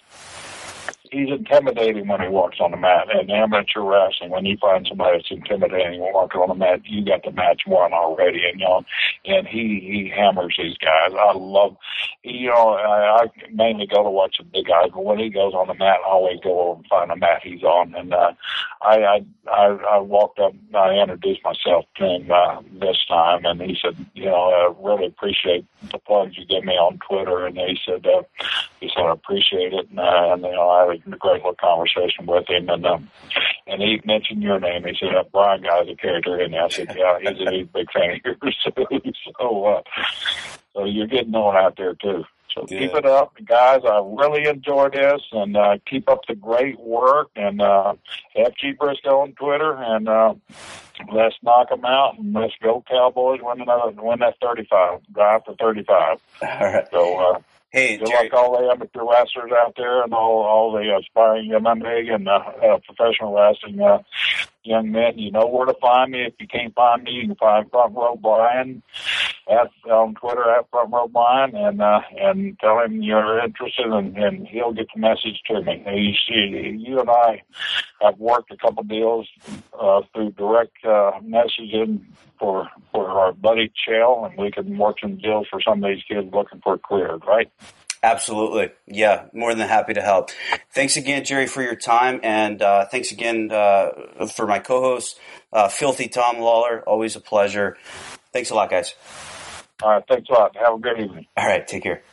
He's intimidating when he walks on the mat. And amateur wrestling, when you find somebody that's intimidating walking on the mat, you got the match won already. And you know, and he he hammers these guys. I love, you know, I, I mainly go to watch the big guys, but when he goes on the mat, I always go over and find the mat he's on. And uh, I, I, I, I walked up, I introduced myself to him uh, this time, and he said, you know, I really appreciate the plugs you give me on Twitter. And he said, uh, he said, I appreciate it. And, uh, and you know, I had a great little conversation with him. And, um, and he mentioned your name. He said, that Brian guy's a character. And I said, yeah, he's a, he's a big fan of yours. so, uh, so you're getting known out there too. So yeah. Keep it up, guys. I really enjoy this, and uh, keep up the great work. And uh, F G Briscoe on Twitter, and uh, let's knock them out, and let's go Cowboys. Win another, win that thirty-five, drive for thirty-five. All right. So, uh, hey, good Jerry. luck all the amateur wrestlers out there, and all all the aspiring M M A and uh, uh, professional wrestling uh, young men. You know where to find me. If you can't find me, you can find Front Row Brian at on Twitter at Front Row Brian, and uh, and tell him you're interested, and, and he'll get the message to me. You see, you and I have worked a couple deals uh, through direct uh, messaging for for our buddy Chael, and we can work some deals for some of these kids looking for a career, right? Absolutely. Yeah, more than happy to help. Thanks again, Jerry, for your time, and uh, thanks again uh, for my co-host, uh, Filthy Tom Lawler. Always a pleasure. Thanks a lot, guys. All right, thanks a lot. Have a good evening. All right, take care.